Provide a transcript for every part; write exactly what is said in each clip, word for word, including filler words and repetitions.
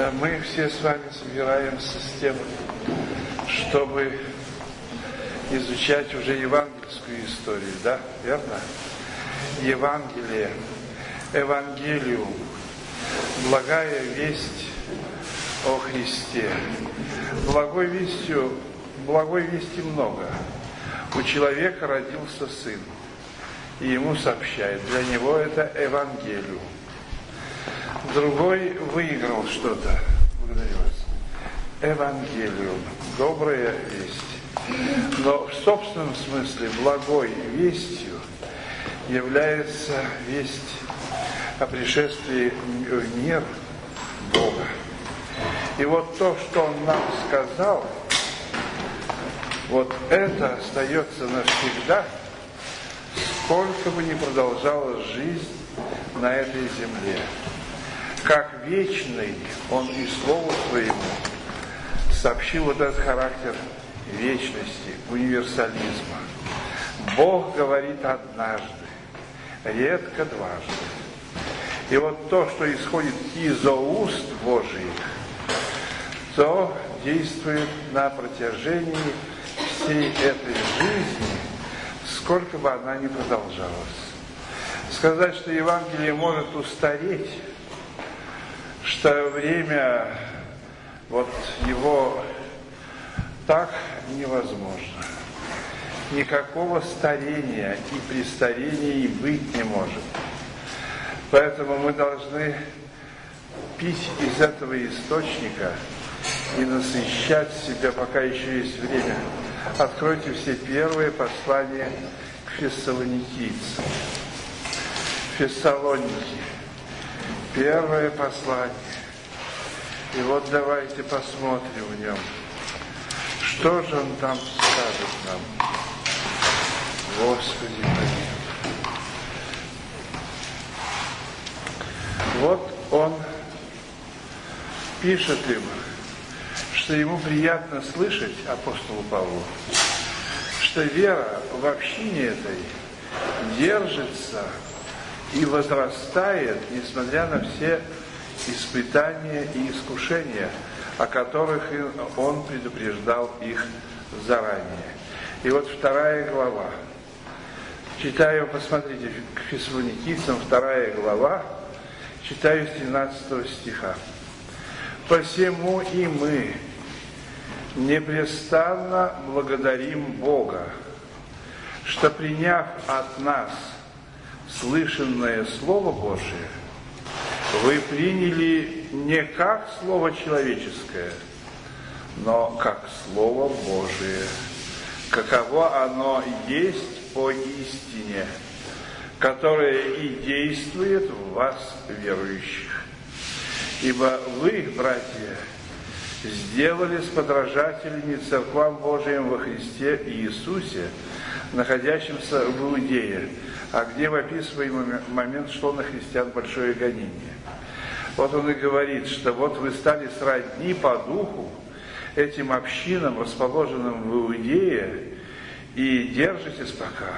Мы все с вами собираемся с тем, чтобы изучать уже евангельскую историю, да, верно? Евангелие, Евангелиум, благая весть о Христе. Благой вестью, благой вести много. У человека родился сын, и ему сообщают, для него это Евангелиум. Другой выиграл что-то, благодарю вас, Евангелиум, добрая весть. Но в собственном смысле благой вестью является весть о пришествии в мир Бога. И вот то, что Он нам сказал, вот это остается навсегда, сколько бы ни продолжалась жизнь на этой земле. Как вечный Он и Слову Своему сообщил вот этот характер вечности, универсализма. Бог говорит однажды, редко дважды. И вот то, что исходит из-за уст Божиих, то действует на протяжении всей этой жизни, сколько бы она ни продолжалась. Сказать, что Евангелие может устареть, что время вот его так невозможно. Никакого старения и престарения и быть не может. Поэтому мы должны пить из этого источника и насыщать себя, пока еще есть время. Откройте все первые послания к фессалоникийцам. Фессалоники. Первое послание. И вот давайте посмотрим в нем, что же он там скажет нам. Господи, помилуй. Вот он пишет им, что ему приятно слышать, апостолу Павлу, что вера в общине этой держится и возрастает, несмотря на все испытания и искушения, о которых он предупреждал их заранее. И вот вторая глава. Читаю, посмотрите, к Фессалоникийцам, вторая глава, читаю с тринадцатого стиха. «Посему и мы непрестанно благодарим Бога, что, приняв от нас слышанное Слово Божие, вы приняли не как Слово человеческое, но как Слово Божие, каково оно есть по истине, которое и действует в вас, верующих. Ибо вы, братья, сделались подражателями церквам Божиим во Христе Иисусе, находящимся в Иудее, а где в описываемый момент шло на христиан большое гонение. Вот он и говорит, что вот вы стали сродни по духу этим общинам, расположенным в Иудее, и держитесь пока.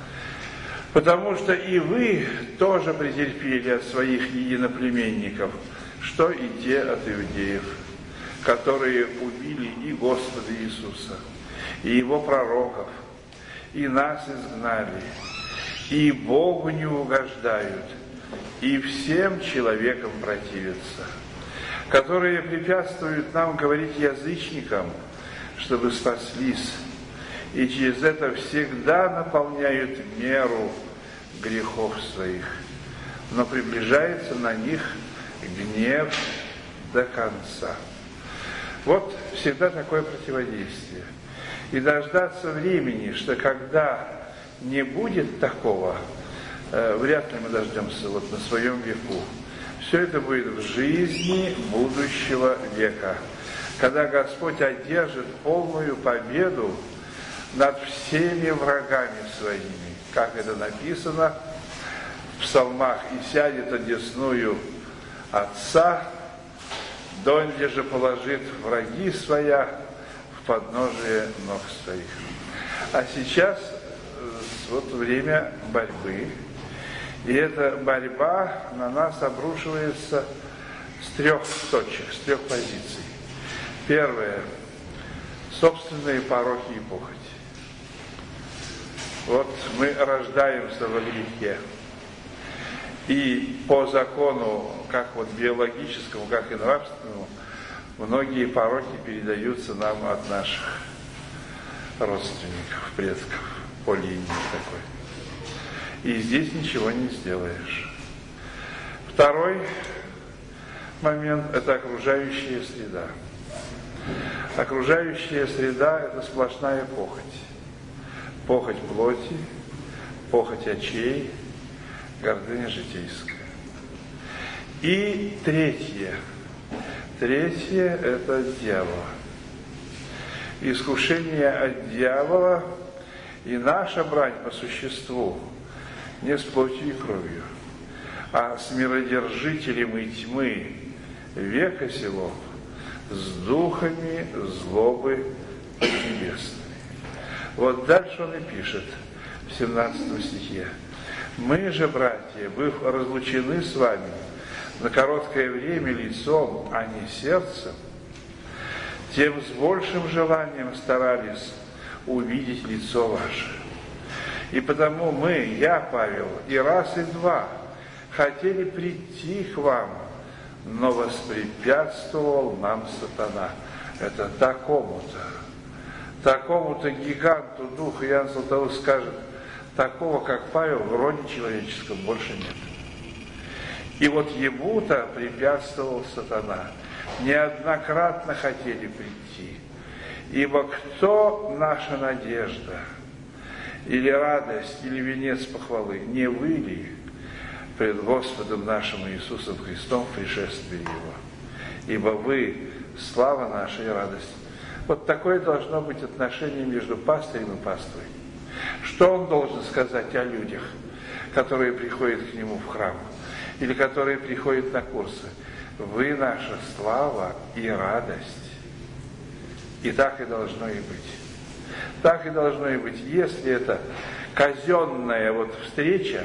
Потому что и вы тоже претерпели от своих единоплеменников, что и те от иудеев, которые убили и Господа Иисуса, и Его пророков, и нас изгнали, и Богу не угождают, и всем человекам противятся, которые препятствуют нам говорить язычникам, чтобы спаслись, и через это всегда наполняют меру грехов своих, но приближается на них гнев до конца». Вот всегда такое противодействие. И дождаться времени, что когда не будет такого, э, вряд ли мы дождемся вот на своем веку. Все это будет в жизни будущего века, когда Господь одержит полную победу над всеми врагами своими, как это написано в псалмах: «И сядет одесную Отца, донде же положит враги своя в подножие ног своих». А сейчас вот время борьбы, и эта борьба на нас обрушивается с трех точек, с трех позиций. Первое – собственные пороки и похоть. Вот мы рождаемся во грехе. И по закону, как вот биологическому, как и нравственному, многие пороки передаются нам от наших родственников, предков, по линии такой. И здесь ничего не сделаешь. Второй момент – это окружающая среда. Окружающая среда – это сплошная похоть. Похоть плоти, похоть очей, гордыня житейская. И третье. Третье – это дьявол. Искушение от дьявола и наша брань по существу не с плотью и кровью, а с миродержителем и тьмы века сего, с духами злобы небесной. Вот дальше он и пишет в семнадцатом стихе. Мы же, братья, быв разлучены с вами на короткое время лицом, а не сердцем, тем с большим желанием старались увидеть лицо ваше. И потому мы, я, Павел, и раз, и два хотели прийти к вам, но воспрепятствовал нам сатана. Это такому-то, такому-то гиганту духа, Иоанн Златоуст скажет, такого, как Павел, в роде человеческом больше нет. И вот ему-то препятствовал сатана. Неоднократно хотели прийти. Ибо кто наша надежда, или радость, или венец похвалы, не вы ли пред Господом нашим Иисусом Христом в пришествии Его? Ибо вы слава наша и радость. Вот такое должно быть отношение между пастырем и паствой. Что он должен сказать о людях, которые приходят к нему в храм, или которые приходят на курсы? Вы наша слава и радость. И так и должно и быть. Так и должно и быть. Если это казенная вот встреча,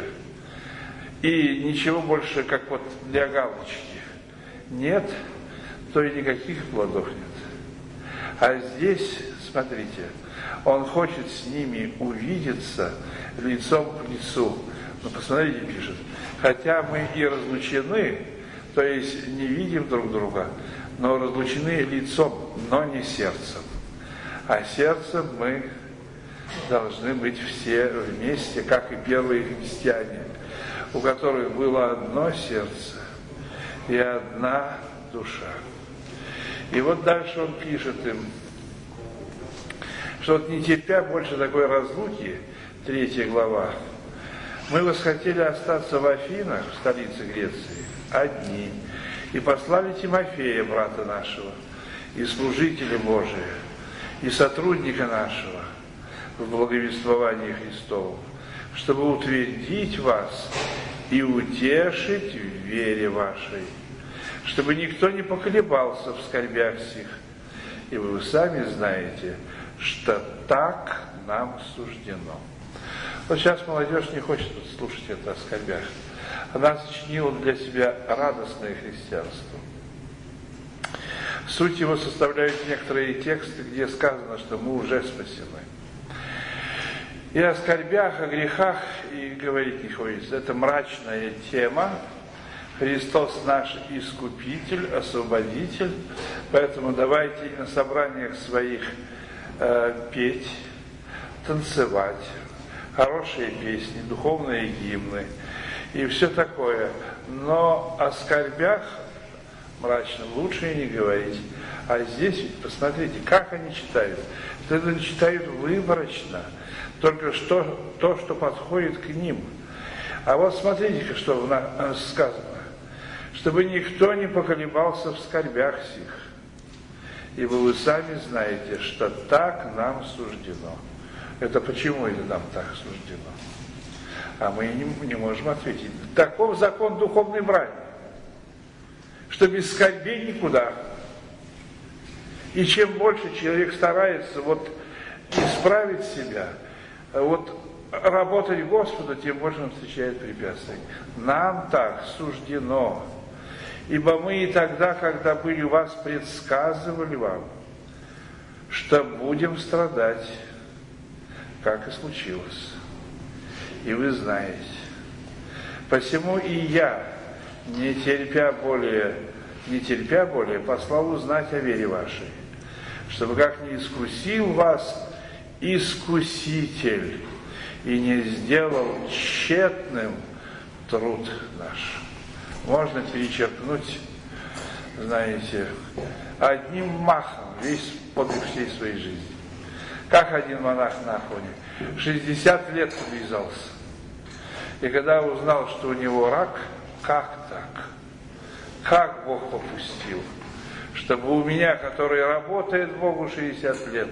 и ничего больше, как вот для галочки, нет, то и никаких плодов нет. А здесь, смотрите, он хочет с ними увидеться лицом к лицу. Ну, посмотрите, пишет, хотя мы и разлучены, то есть не видим друг друга, но разлучены лицом, но не сердцем. А сердцем мы должны быть все вместе, как и первые христиане, у которых было одно сердце и одна душа. И вот дальше он пишет им, что вот не терпя больше такой разлуки, третья глава, мы восхотели остаться в Афинах, в столице Греции, одни, и послали Тимофея, брата нашего, и служителя Божия, и сотрудника нашего в благовествовании Христову, чтобы утвердить вас и утешить в вере вашей, чтобы никто не поколебался в скорбях сих, и вы сами знаете, что так нам суждено. Вот сейчас молодежь не хочет слушать это о скорбях. Она сочинила для себя радостное христианство. Суть его составляют некоторые тексты, где сказано, что мы уже спасены. И о скорбях, о грехах и говорить не хочется. Это мрачная тема. Христос наш Искупитель, Освободитель. Поэтому давайте на собраниях своих э, петь, танцевать, хорошие песни, духовные гимны и все такое. Но о скорбях мрачно лучше и не говорить. А здесь ведь посмотрите, как они читают. Это читают выборочно, только что, то, что подходит к ним. А вот смотрите, что сказано. Чтобы никто не поколебался в скорбях сих, ибо вы сами знаете, что так нам суждено. Это почему это нам так суждено? А мы не, не можем ответить. Таков закон духовной брани, что без скорбей никуда. И чем больше человек старается вот исправить себя, вот работать Господу, тем больше он встречает препятствий. Нам так суждено. Ибо мы и тогда, когда были у вас, предсказывали вам, что будем страдать, как и случилось. И вы знаете. Посему и я, не терпя более, не терпя более, послал узнать о вере вашей, чтобы как не искусил вас искуситель и не сделал тщетным труд наш. Можно перечеркнуть, знаете, одним махом весь подвиг всей своей жизни. Как один монах на Афоне, шестьдесят лет подвязался. И когда узнал, что у него рак, как так? Как Бог попустил? Чтобы у меня, который работает Богу шестьдесят лет,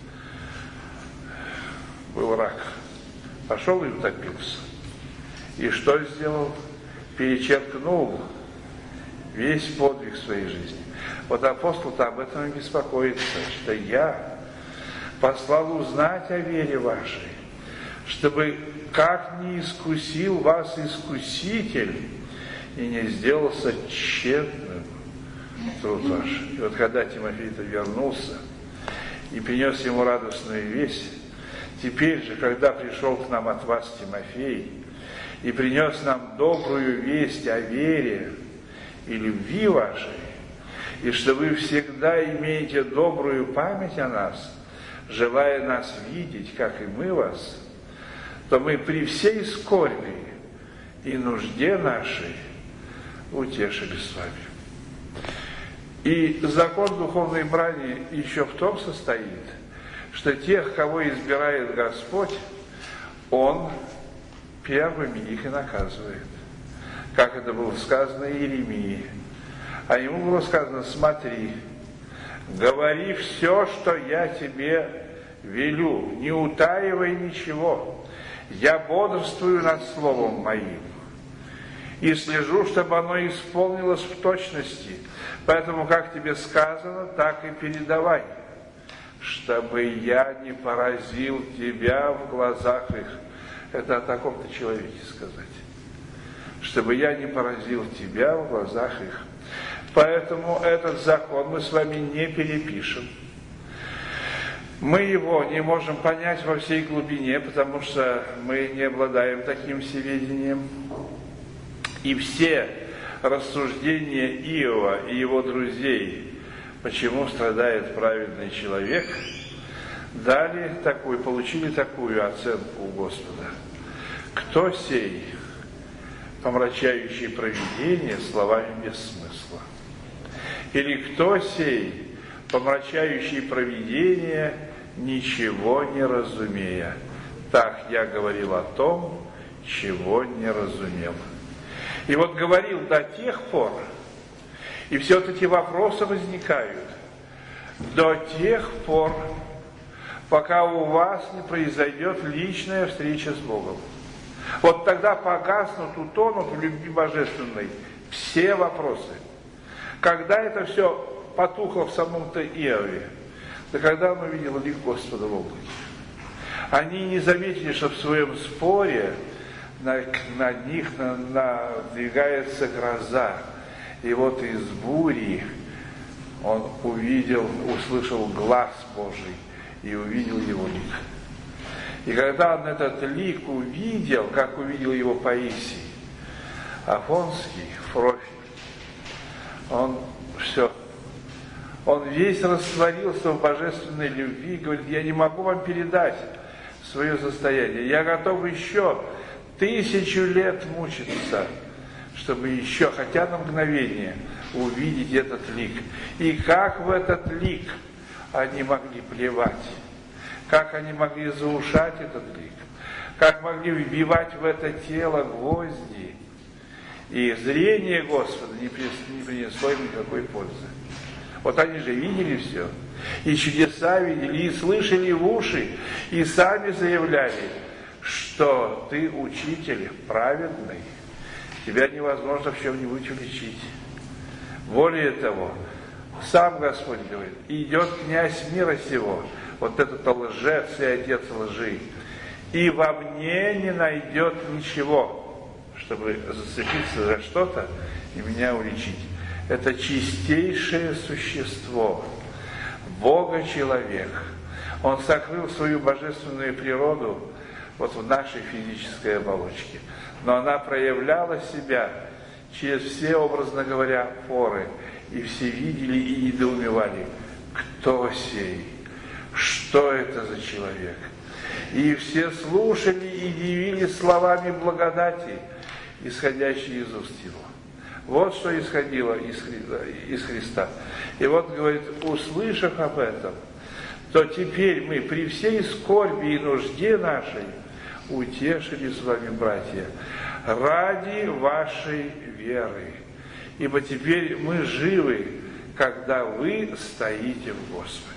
был рак. Пошел и утопился. И что сделал? Перечеркнул весь подвиг своей жизни. Вот апостол-то об этом и беспокоится, что я послал узнать о вере вашей, чтобы как не искусил вас искуситель и не сделался тщетным труд ваш. И вот когда Тимофей-то вернулся и принес ему радостную весть, теперь же, когда пришел к нам от вас Тимофей и принес нам добрую весть о вере и любви вашей, и что вы всегда имеете добрую память о нас, желая нас видеть, как и мы вас, то мы при всей скорби и нужде нашей утешились с вами. И закон духовной брани еще в том состоит, что тех, кого избирает Господь, Он первыми их и наказывает. Как это было сказано Иеремии. А ему было сказано: смотри, говори все, что я тебе велю, не утаивай ничего. Я бодрствую над словом моим и слежу, чтобы оно исполнилось в точности. Поэтому, как тебе сказано, так и передавай, чтобы я не поразил тебя в глазах их. Это о таком-то человеке сказать. Чтобы я не поразил тебя в глазах их. Поэтому этот закон мы с вами не перепишем. Мы его не можем понять во всей глубине, потому что мы не обладаем таким всеведением. И все рассуждения Иова и его друзей, почему страдает праведный человек, дали такую, получили такую оценку у Господа. Кто сей, помрачающий провидение словами без смысла? Или кто сей, помрачающий провидение, ничего не разумея? Так я говорил о том, чего не разумел. И вот говорил до тех пор, и все вот эти вопросы возникают, до тех пор, пока у вас не произойдет личная встреча с Богом. Вот тогда погаснут, утонут в любви божественной все вопросы. Когда это все потухло в самом-то Иове, да когда он увидел лик Господа в облаке. Они не заметили, что в своем споре на, на них на, надвигается гроза. И вот из бури он увидел, услышал глас Божий и увидел его лик. И когда он этот лик увидел, как увидел его Паисий, Афонский, Фрофий, он все, он весь растворился в божественной любви и говорит: я не могу вам передать свое состояние, я готов еще тысячу лет мучиться, чтобы еще хотя на мгновение увидеть этот лик. И как в этот лик они могли плевать, как они могли заушать этот лик, как могли вбивать в это тело гвозди. И зрение Господа не принесло им никакой пользы. Вот они же видели все, и чудеса видели, и слышали в уши, и сами заявляли, что ты учитель праведный, тебя невозможно в чем-нибудь уличить. Более того, сам Господь говорит: идет князь мира сего, вот этот лжец и отец лжи, и во мне не найдет ничего, чтобы зацепиться за что-то и меня уличить. это чистейшее существо, Бога-человек. Он сокрыл свою божественную природу вот в нашей физической оболочке, но она проявляла себя через все, образно говоря, поры, и все видели и недоумевали, кто сей, что это за человек. И все слушали и дивились словами благодати, исходящей из уст его. Вот что исходило из Христа, из Христа. И вот, говорит, услышав об этом, то теперь мы при всей скорби и нужде нашей утешили с вами, братья, ради вашей веры. Ибо теперь мы живы, когда вы стоите в Господе.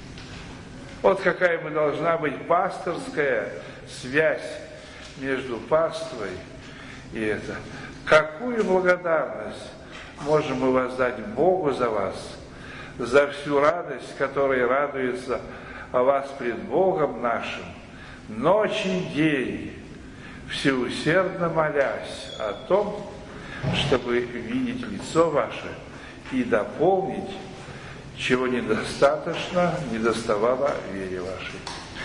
Вот какая мы должна быть пасторская связь между паствой и это. Какую благодарность можем мы воздать Богу за вас, за всю радость, которой радуется о вас пред Богом нашим, ночь и день, всеусердно молясь о том, чтобы видеть лицо ваше и дополнить, чего недостаточно, недоставало вере вашей.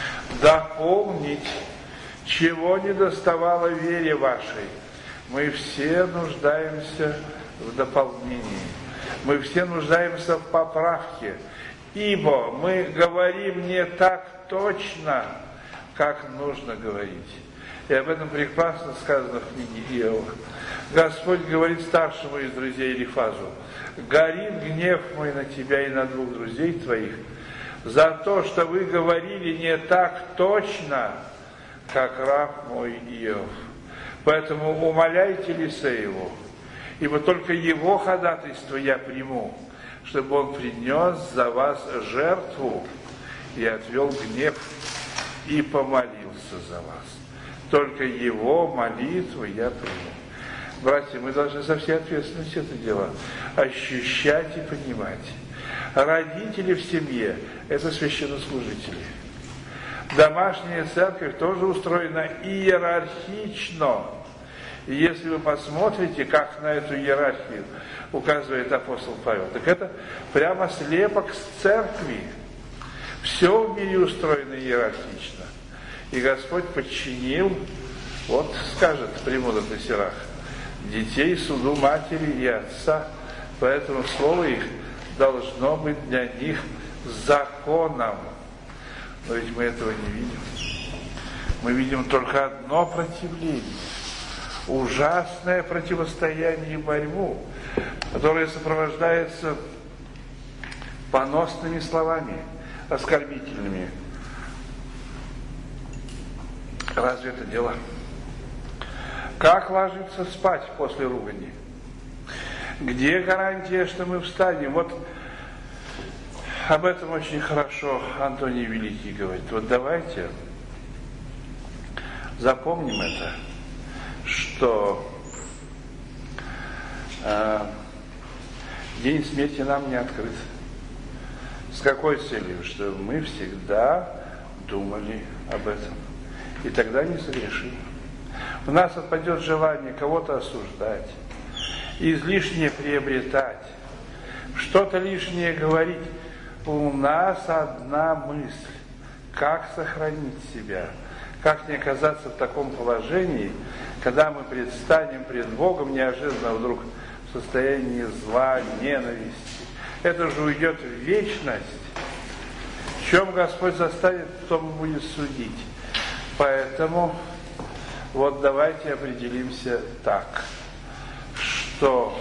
Дополнить, чего недоставало вере вашей. Мы все нуждаемся в дополнении. Мы все нуждаемся в поправке. Ибо мы говорим не так точно, как нужно говорить. И об этом прекрасно сказано в книге Иова. Господь говорит старшему из друзей Элифазу: горит гнев мой на тебя и на двух друзей твоих за то, что вы говорили не так точно, как раб мой Иов. Поэтому умоляйте лица его, ибо только его ходатайство я приму, чтобы он принес за вас жертву и отвел гнев и помолился за вас. Только его молитву я приму. Братья, мы должны со всей ответственностью это дело ощущать и понимать. Родители в семье – это священнослужители. Домашняя церковь тоже устроена иерархично. И если вы посмотрите, как на эту иерархию указывает апостол Павел, так это прямо слепок с церкви. Все в мире устроено иерархично. И Господь подчинил, вот скажет премудрый на Сирах, детей суду матери и отца, поэтому слово их должно быть для них законом. Но ведь мы этого не видим. Мы видим только одно противление, ужасное противостояние и борьбу, которое сопровождается поносными словами, оскорбительными. Разве это дело? Как ложиться спать после ругани? Где гарантия, что мы встанем? Вот об этом очень хорошо Антоний Великий говорит. Вот давайте запомним это, что э, день смерти нам не открыт. С какой целью? Что мы всегда думали об этом. И тогда не согрешим. У нас отпадет желание кого-то осуждать, излишнее приобретать, что-то лишнее говорить. У нас одна мысль: как сохранить себя, как не оказаться в таком положении, когда мы предстанем пред Богом неожиданно вдруг в состоянии зла, ненависти. Это же уйдет в вечность. В чем Господь заставит, кто будет судить. Поэтому вот давайте определимся так, что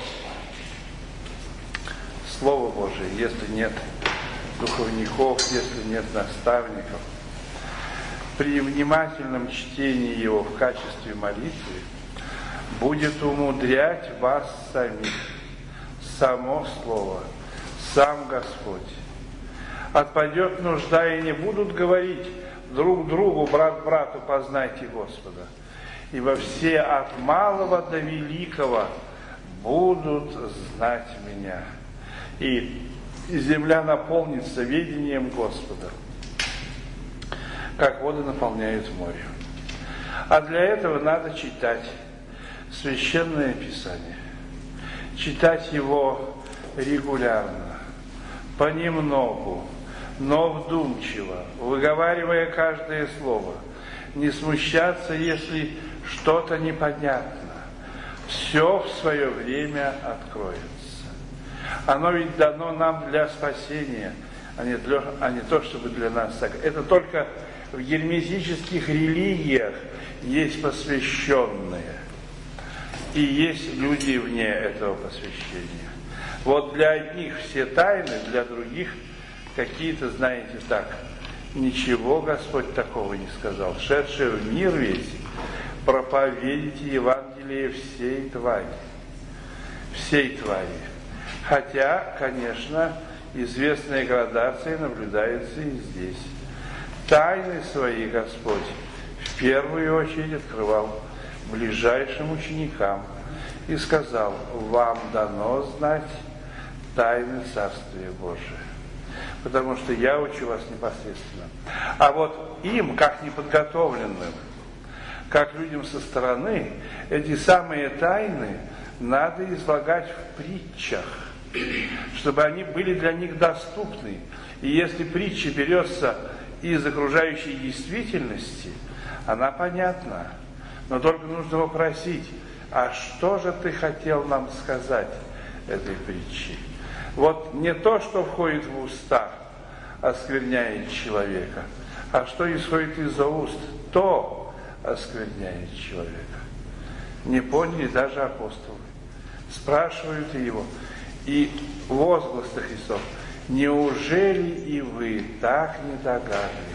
Слово Божие, если нет духовников, если нет наставников, при внимательном чтении его в качестве молитвы будет умудрять вас самих само Слово, сам Господь. Отпадет нужда, и не будут говорить друг другу, брат брату, познайте Господа. Ибо все от малого до великого будут знать меня. И земля наполнится ведением Господа, как воды наполняют море. А для этого надо читать Священное Писание. Читать его регулярно, понемногу, но вдумчиво, выговаривая каждое слово, не смущаться, если что-то непонятно. Все в свое время откроется. Оно ведь дано нам для спасения, а не, для, а не то, чтобы для нас так. Это только в герметических религиях есть посвященные. И есть люди вне этого посвящения. Вот для одних все тайны, для других какие-то, знаете, так. Ничего Господь такого не сказал. Шедший в мир весь, проповедуйте Евангелие всей твари. Всей твари. Хотя, конечно, известная градация наблюдается и здесь. Тайны свои Господь в первую очередь открывал ближайшим ученикам и сказал: вам дано знать тайны Царствия Божия, потому что я учу вас непосредственно. А вот им, как неподготовленным, как людям со стороны, эти самые тайны надо излагать в притчах, чтобы они были для них доступны. И если притча берется из окружающей действительности, она понятна. Но только нужно вопросить: а что же ты хотел нам сказать этой притчей? Вот не то, что входит в уста, оскверняет человека, а что исходит из-за уст, то оскверняет человека. Не поняли даже апостолы. Спрашивают его, и возглас-то Христов: неужели и вы так не догадливы?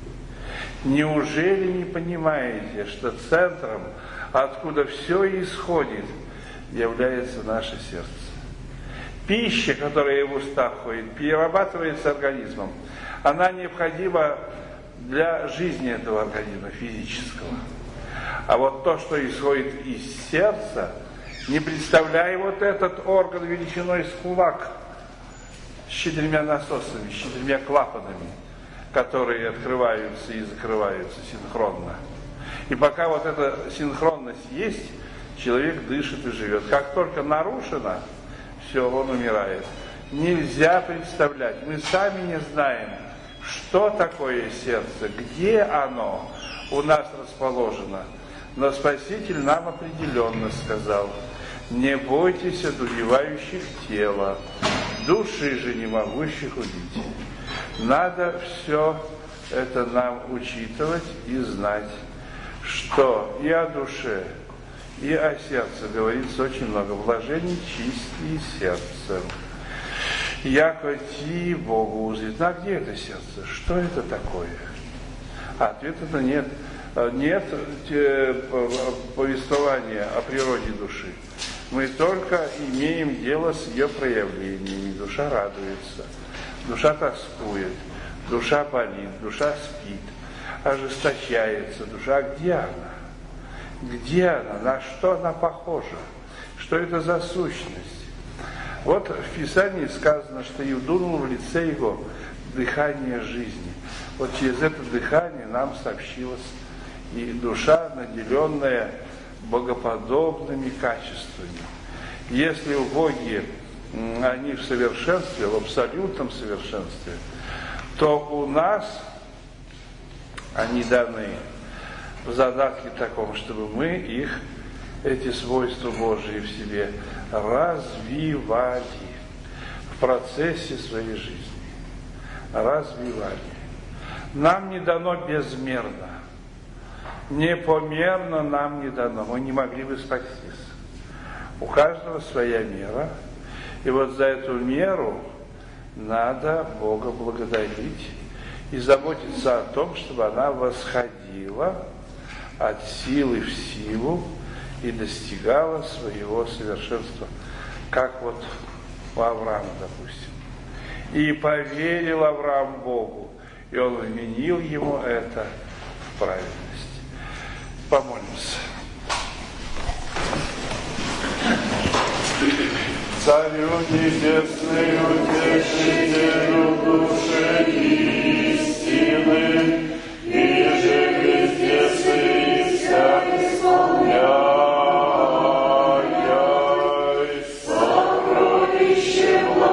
Неужели не понимаете, что центром, откуда все исходит, является наше сердце? Пища, которая в уста входит, перерабатывается организмом. Она необходима для жизни этого организма физического. А вот то, что исходит из сердца, не представляя вот этот орган величиной с кулак, с четырьмя насосами, с четырьмя клапанами, которые открываются и закрываются синхронно. И пока вот эта синхронность есть, человек дышит и живет. Как только нарушено, все, он умирает. Нельзя представлять. Мы сами не знаем, что такое сердце, где оно у нас расположено. Но Спаситель нам определенно сказал: не бойтесь одуревающих тела, души же не могущих убить. Надо все это нам учитывать и знать, что и о душе, и о сердце говорится очень много. Блаженней чистые сердцем, яко ти Богу узрит. А где это сердце? Что это такое? Ответа-то нет. Нет повествования о природе души. Мы только имеем дело с ее проявлениями. Душа радуется, душа тоскует, душа болит, душа спит, ожесточается. Душа, где она? Где она? На что она похожа? Что это за сущность? Вот в Писании сказано, что и вдунул в лице его дыхание жизни. Вот через это дыхание нам сообщилось и душа, наделенная богоподобными качествами. Если у Боги они в совершенстве, в абсолютном совершенстве, то у нас они даны в задатке таком, чтобы мы их, эти свойства Божии в себе, развивали в процессе своей жизни. Развивали. Нам не дано безмерно. Непомерно нам не дано. Мы не могли бы спастись. У каждого своя мера. И вот за эту меру надо Бога благодарить и заботиться о том, чтобы она восходила от силы в силу и достигала своего совершенства. Как вот у Авраама, допустим. И поверил Авраам Богу, и он вменил ему это в праведность. Помолимся. Царю небесный, утешителю души истины, и же везде сы вся исполняй, сокровище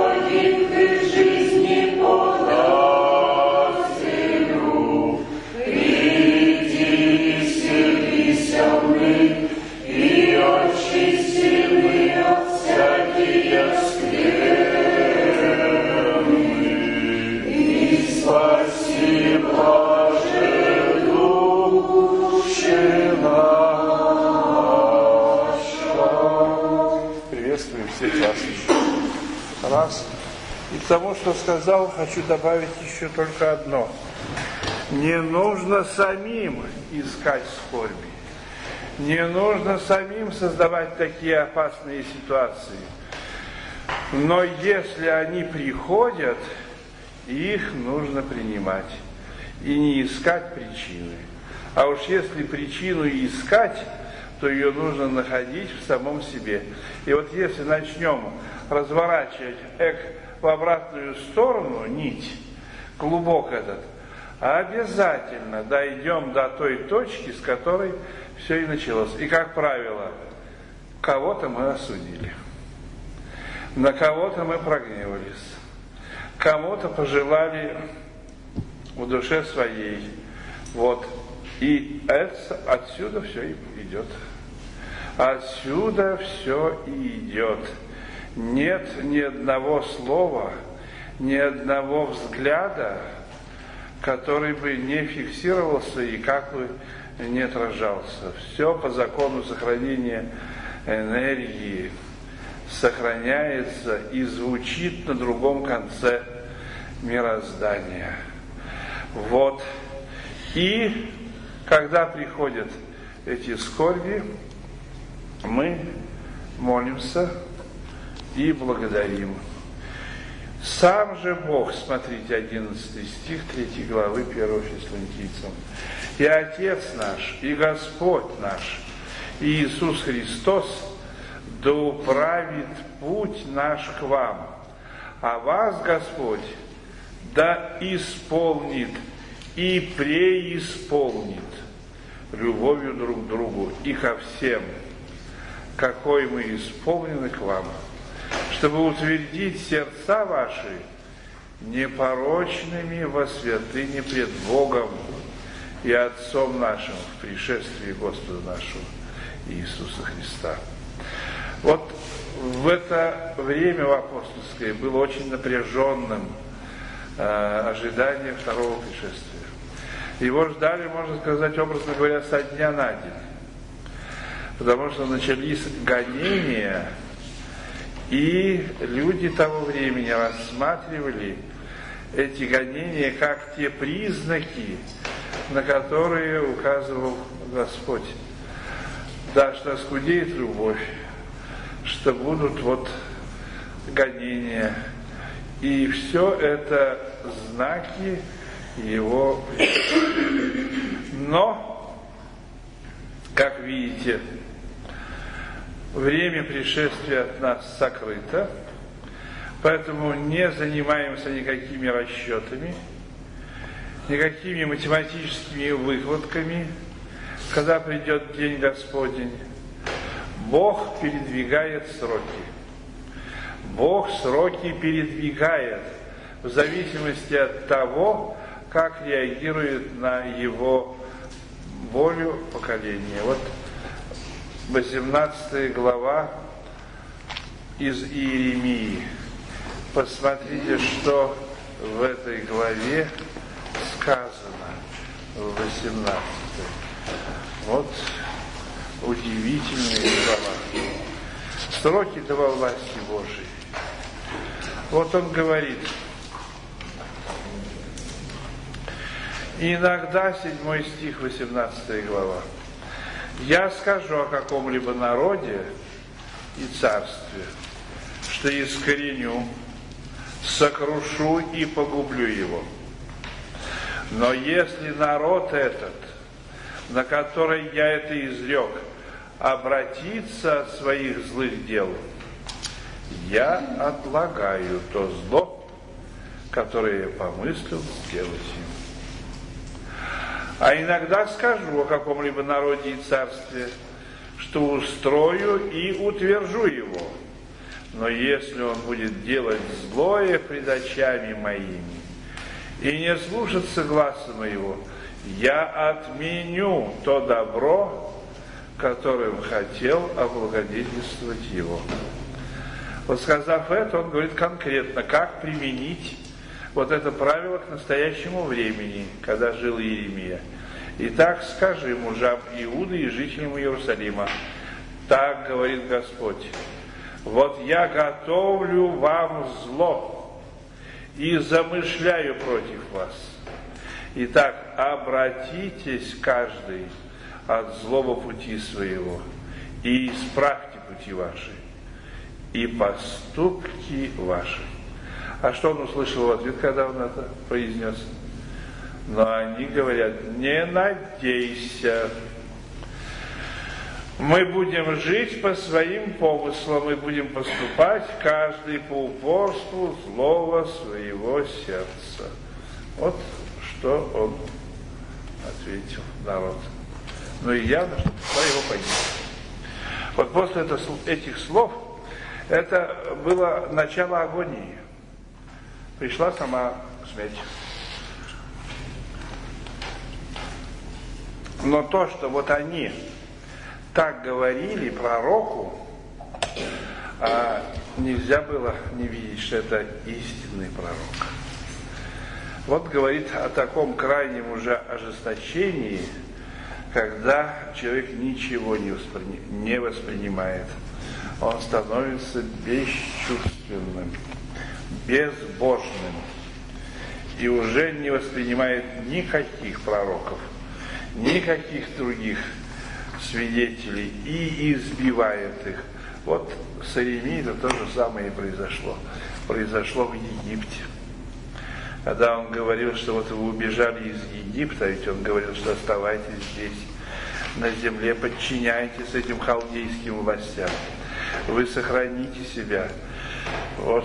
свет вас. Раз. И к тому, что сказал, хочу добавить еще только одно. Не нужно самим искать скорби. Не нужно самим создавать такие опасные ситуации. Но если они приходят, их нужно принимать. И не искать причины. А уж если причину искать, то ее нужно находить в самом себе. И вот если начнем разворачивать эк в обратную сторону нить, клубок этот, обязательно дойдем до той точки, с которой все и началось. И, как правило, кого-то мы осудили, на кого-то мы прогневались, кому-то пожелали в душе своей. Вот. И это, отсюда все и идет. Отсюда все и идет. Нет ни одного слова, ни одного взгляда, который бы не фиксировался и как бы не отражался. Все по закону сохранения энергии сохраняется и звучит на другом конце мироздания. Вот. И когда приходят эти скорби, мы молимся и благодарим. Сам же Бог, смотрите, одиннадцатый стих третьей главы первого Фессалоникийцам. И Отец наш, и Господь наш, и Иисус Христос, да управит путь наш к вам, а вас, Господь, да исполнит и преисполнит любовью друг к другу и ко всем, какой мы исполнены к вам, чтобы утвердить сердца ваши непорочными во святыне пред Богом и Отцом нашим в пришествии Господа нашего Иисуса Христа. Вот в это время в апостольское было очень напряженным э, ожидание второго пришествия. Его ждали, можно сказать, образно говоря, со дня на день. Потому что начались гонения, и люди того времени рассматривали эти гонения как те признаки, на которые указывал Господь. Да, что оскудеет любовь, что будут вот гонения. И все это знаки Его пришествия. Но, как видите, время пришествия от нас сокрыто, поэтому не занимаемся никакими расчетами, никакими математическими выкладками, когда придет день Господень. Бог передвигает сроки. Бог сроки передвигает в зависимости от того, как реагирует на Его волю поколение. Вот восемнадцатая глава из Иеремии. Посмотрите, что в этой главе сказано в восемнадцатой. Вот удивительные слова. Сроки-то во власти Божией. Вот он говорит. Иногда, седьмой стих, восемнадцатая глава. Я скажу о каком-либо народе и царстве, что искореню, сокрушу и погублю его. Но если народ этот, на который я это изрек, обратится от своих злых дел, я отлагаю то зло, которое я помыслил сделать им. А иногда скажу о каком-либо народе и царстве, что устрою и утвержу его. Но если он будет делать злое пред очами моими и не слушаться гласа моего, я отменю то добро, которым хотел облагодетельствовать его. Вот сказав это, он говорит конкретно, как применить вот это правило к настоящему времени, когда жил Иеремия. Итак, скажи мужам Иуды и жителям Иерусалима, так говорит Господь, Вот я готовлю вам зло и замышляю против вас. Итак, обратитесь каждый от злого пути своего и исправьте пути ваши и поступки ваши. А что он услышал в ответ, когда он это произнес? Но они говорят: не надейся. Мы будем жить по своим помыслам и будем поступать каждый по упорству злого своего сердца. Вот что он ответил народ. Ну и явно, что пришла его погибель. Вот после это, этих слов, это было начало агонии. Пришла сама смерть. Но то, что вот они так говорили пророку, а нельзя было не видеть, что это истинный пророк. Вот говорит о таком крайнем уже ожесточении, когда человек ничего не, воспри... не воспринимает. Он становится бесчувственным, безбожным и уже не воспринимает никаких пророков, никаких других свидетелей и избивает их. Вот с Иеремией то же самое и произошло. Произошло в Египте. Когда он говорил, что вот вы убежали из Египта, ведь он говорил, что оставайтесь здесь, на земле, подчиняйтесь этим халдейским властям. Вы сохраните себя. Вот.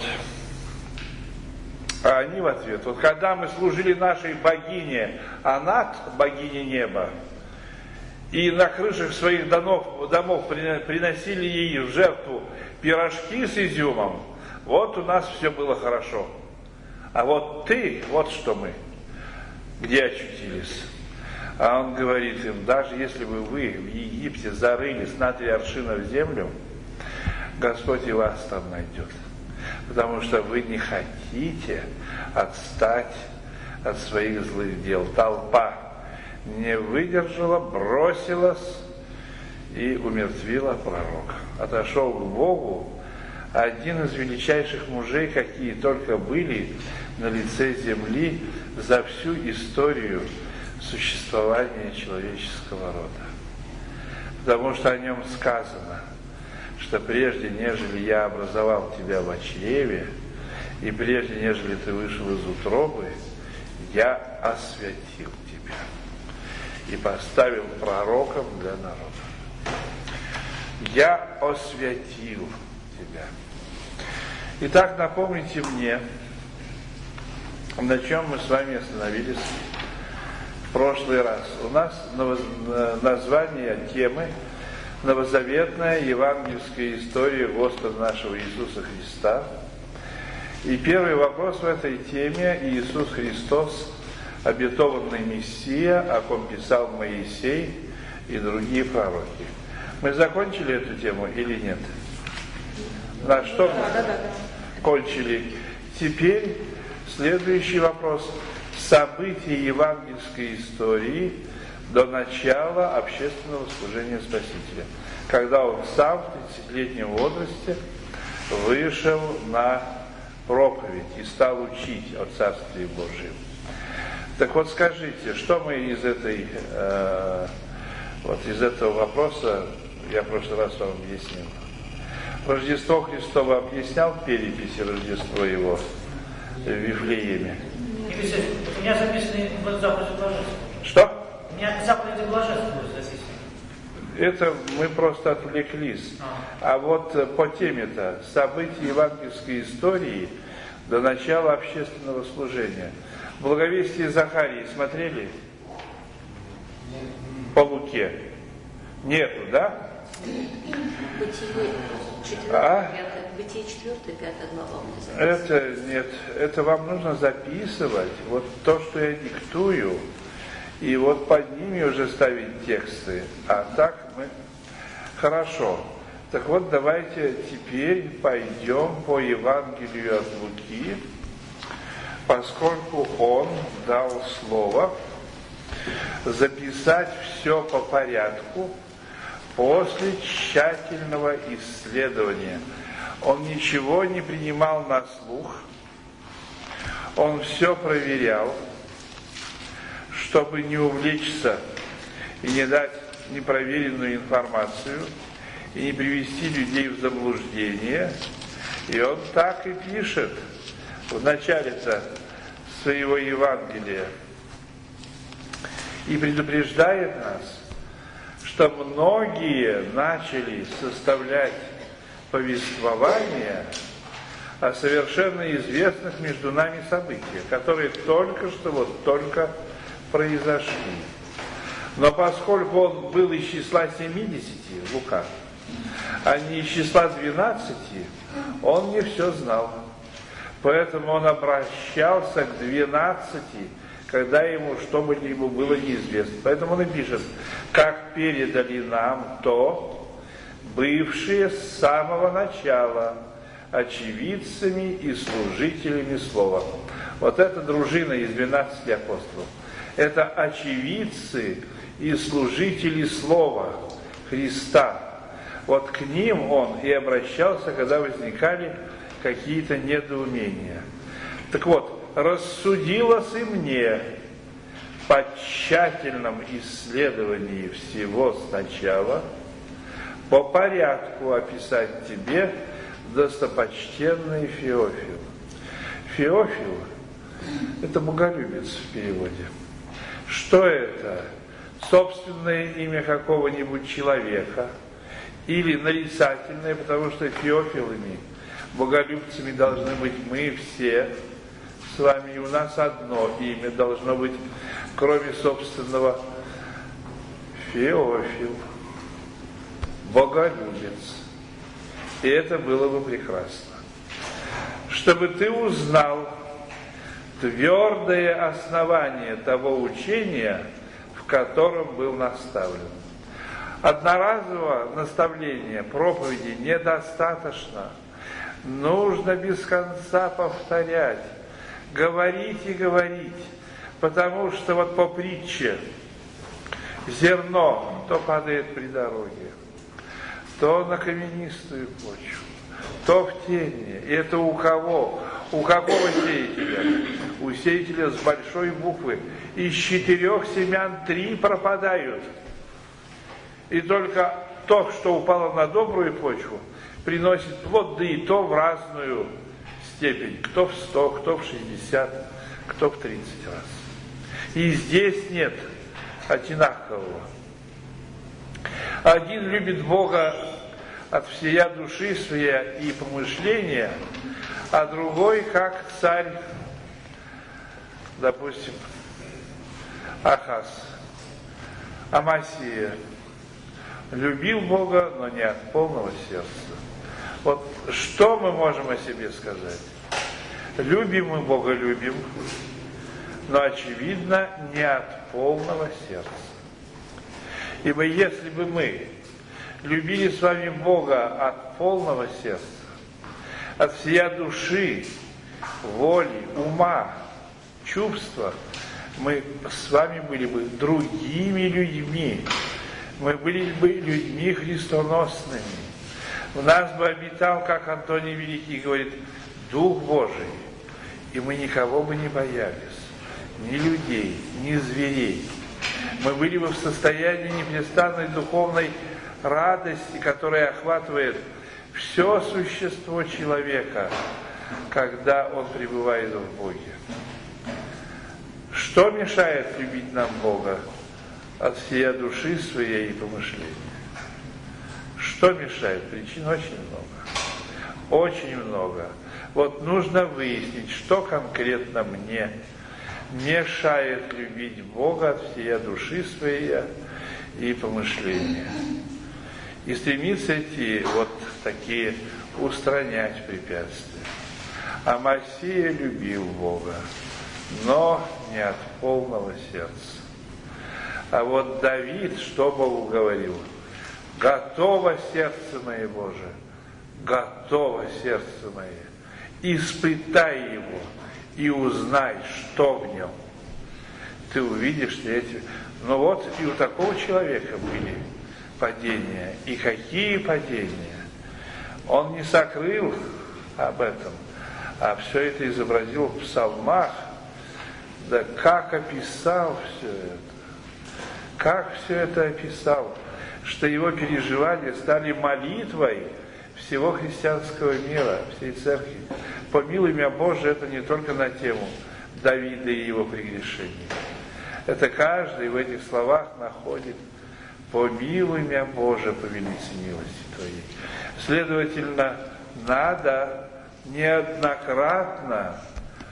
А они в ответ: вот когда мы служили нашей богине Анат, богине неба, и на крышах своих домов, домов приносили ей в жертву пирожки с изюмом, вот у нас все было хорошо. А вот ты, вот что мы, где очутились. А он говорит им: даже если бы вы в Египте зарылись на три аршина в землю, Господь и вас там найдет. Потому что вы не хотите отстать от своих злых дел. Толпа не выдержала, бросилась и умертвила пророка. Отошел к Богу один из величайших мужей, какие только были на лице земли за всю историю существования человеческого рода. Потому что о нем сказано, что прежде, нежели я образовал тебя в чреве, и прежде, нежели ты вышел из утробы, я освятил тебя и поставил пророком для народа. Я освятил тебя. Итак, напомните мне, на чем мы с вами остановились в прошлый раз. У нас название темы «Новозаветная евангельская история Господа нашего Иисуса Христа». И первый вопрос в этой теме: Иисус Христос, обетованный Мессия, о ком писал Моисей и другие пророки. Мы закончили эту тему или нет? На что мы кончили? Теперь следующий вопрос. События евангельской истории до начала общественного служения Спасителя, когда он сам в тридцатилетнем возрасте вышел на проповедь и стал учить о Царстве Божьем. Так вот, скажите, что мы из этой э, вот из этого вопроса, я в прошлый раз вам объяснил. Рождество Христово объяснял в переписи Рождество его в Вифлееме? У меня записаны заповеди блаженства. Что? У меня заповеди блаженства записаны. Это мы просто отвлеклись. А, а вот по теме-то события евангельской истории до начала общественного служения. Благовестие Захарии смотрели? По Луке? Нету, да? Бытие четвёртая, пятая глава. Это нет, это вам нужно записывать. Вот то, что я диктую, и вот под ними уже ставить тексты. А так мы... Хорошо. Так вот, давайте теперь пойдем по Евангелию от Луки, поскольку он дал слово записать все по порядку после тщательного исследования. Он ничего не принимал на слух. Он все проверял, чтобы не увлечься и не дать непроверенную информацию, и не привести людей в заблуждение. И он так и пишет в начале-то своего Евангелия. И предупреждает нас, что многие начали составлять повествования о совершенно известных между нами событиях, которые только что, вот только произошли. Но поскольку он был из числа семидесяти, Лука, а не из числа двенадцати, он не все знал. Поэтому он обращался к двенадцати, когда ему что-либо было неизвестно. Поэтому он и пишет: как передали нам то, бывшие с самого начала очевидцами и служителями слова. Вот эта дружина из двенадцати апостолов. Это очевидцы и служители слова Христа. Вот к ним он и обращался, когда возникали какие-то недоумения. Так вот, рассудилось и мне по тщательном исследовании всего сначала по порядку описать тебе, достопочтенный Феофил. Феофил – это боголюбец в переводе. Что это? Собственное имя какого-нибудь человека или нарицательное, потому что Феофилами, боголюбцами должны быть мы все с вами, и у нас одно имя должно быть, кроме собственного: Феофил, боголюбец. И это было бы прекрасно. Чтобы ты узнал твердое основание того учения, в котором был наставлен. Одноразового наставления, проповеди недостаточно. Нужно без конца повторять, говорить и говорить, потому что вот по притче зерно то падает при дороге, то на каменистую почву, то в тени. И это у кого? У какого сеятеля? У сеятеля с большой буквы. Из четырех семян три пропадают. И только то, что упало на добрую почву, приносит плод, да и то в разную степень. Кто в сто, кто в шестьдесят, кто в тридцать раз. И здесь нет одинакового. Один любит Бога от всея души своей и помышления, а другой, как царь, допустим, Ахаз, Амасия, любил Бога, но не от полного сердца. Вот что мы можем о себе сказать? Любим мы Бога, любим, но, очевидно, не от полного сердца. Ибо если бы мы любили с вами Бога от полного сердца, от всея души, воли, ума, чувства, мы с вами были бы другими людьми. Мы были бы людьми христоносными. В нас бы обитал, как Антоний Великий говорит, Дух Божий. И мы никого бы не боялись. Ни людей, ни зверей. Мы были бы в состоянии непрестанной духовной радости, которая охватывает все существо человека, когда он пребывает в Боге. Что мешает любить нам Бога от всей души своей и помышления? Что мешает? Причин очень много. Очень много. Вот нужно выяснить, что конкретно мне мешает любить Бога от всей души своей и помышления. И стремиться эти вот такие устранять препятствия. Амасия любил Бога, но не от полного сердца. А вот Давид, что Богу говорил? Готово сердце мое, Боже, готово сердце мое. Испытай его и узнай, что в нем. Ты увидишь, что эти... Ну вот и у такого человека были падения. И какие падения? Он не сокрыл об этом, а все это изобразил в псалмах. Да как описал все это, как все это описал, что его переживания стали молитвой всего христианского мира, всей церкви. Помилуй меня, Боже, это не только на тему Давида и его прегрешений. Это каждый в этих словах находит: помилуй меня, Боже, по велице милости Твоей. Следовательно, надо неоднократно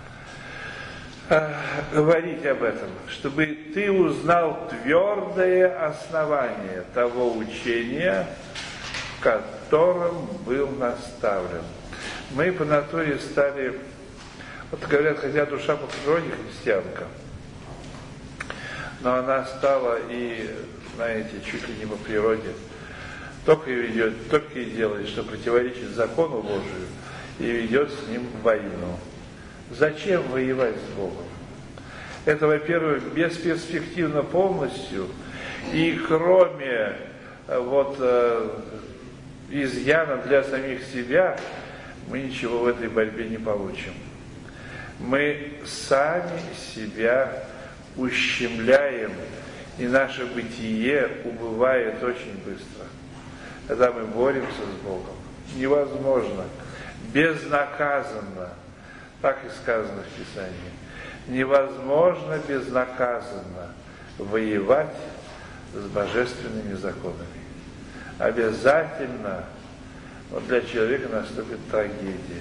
э, говорить об этом, чтобы ты узнал твердое основание того учения, в котором был наставлен. Мы по натуре стали, вот говорят, хотя душа по природе христианка, но она стала и, знаете, чуть ли не по природе, только и ведет, только и делает, что противоречит закону Божию, и ведет с ним войну. Зачем воевать с Богом? Это, во-первых, бесперспективно полностью, и кроме вот э, изъяна для самих себя, мы ничего в этой борьбе не получим. Мы сами себя ущемляем, и наше бытие убывает очень быстро, когда мы боремся с Богом. Невозможно, безнаказанно, так и сказано в Писании, невозможно безнаказанно воевать с божественными законами. Обязательно вот для человека наступит трагедия.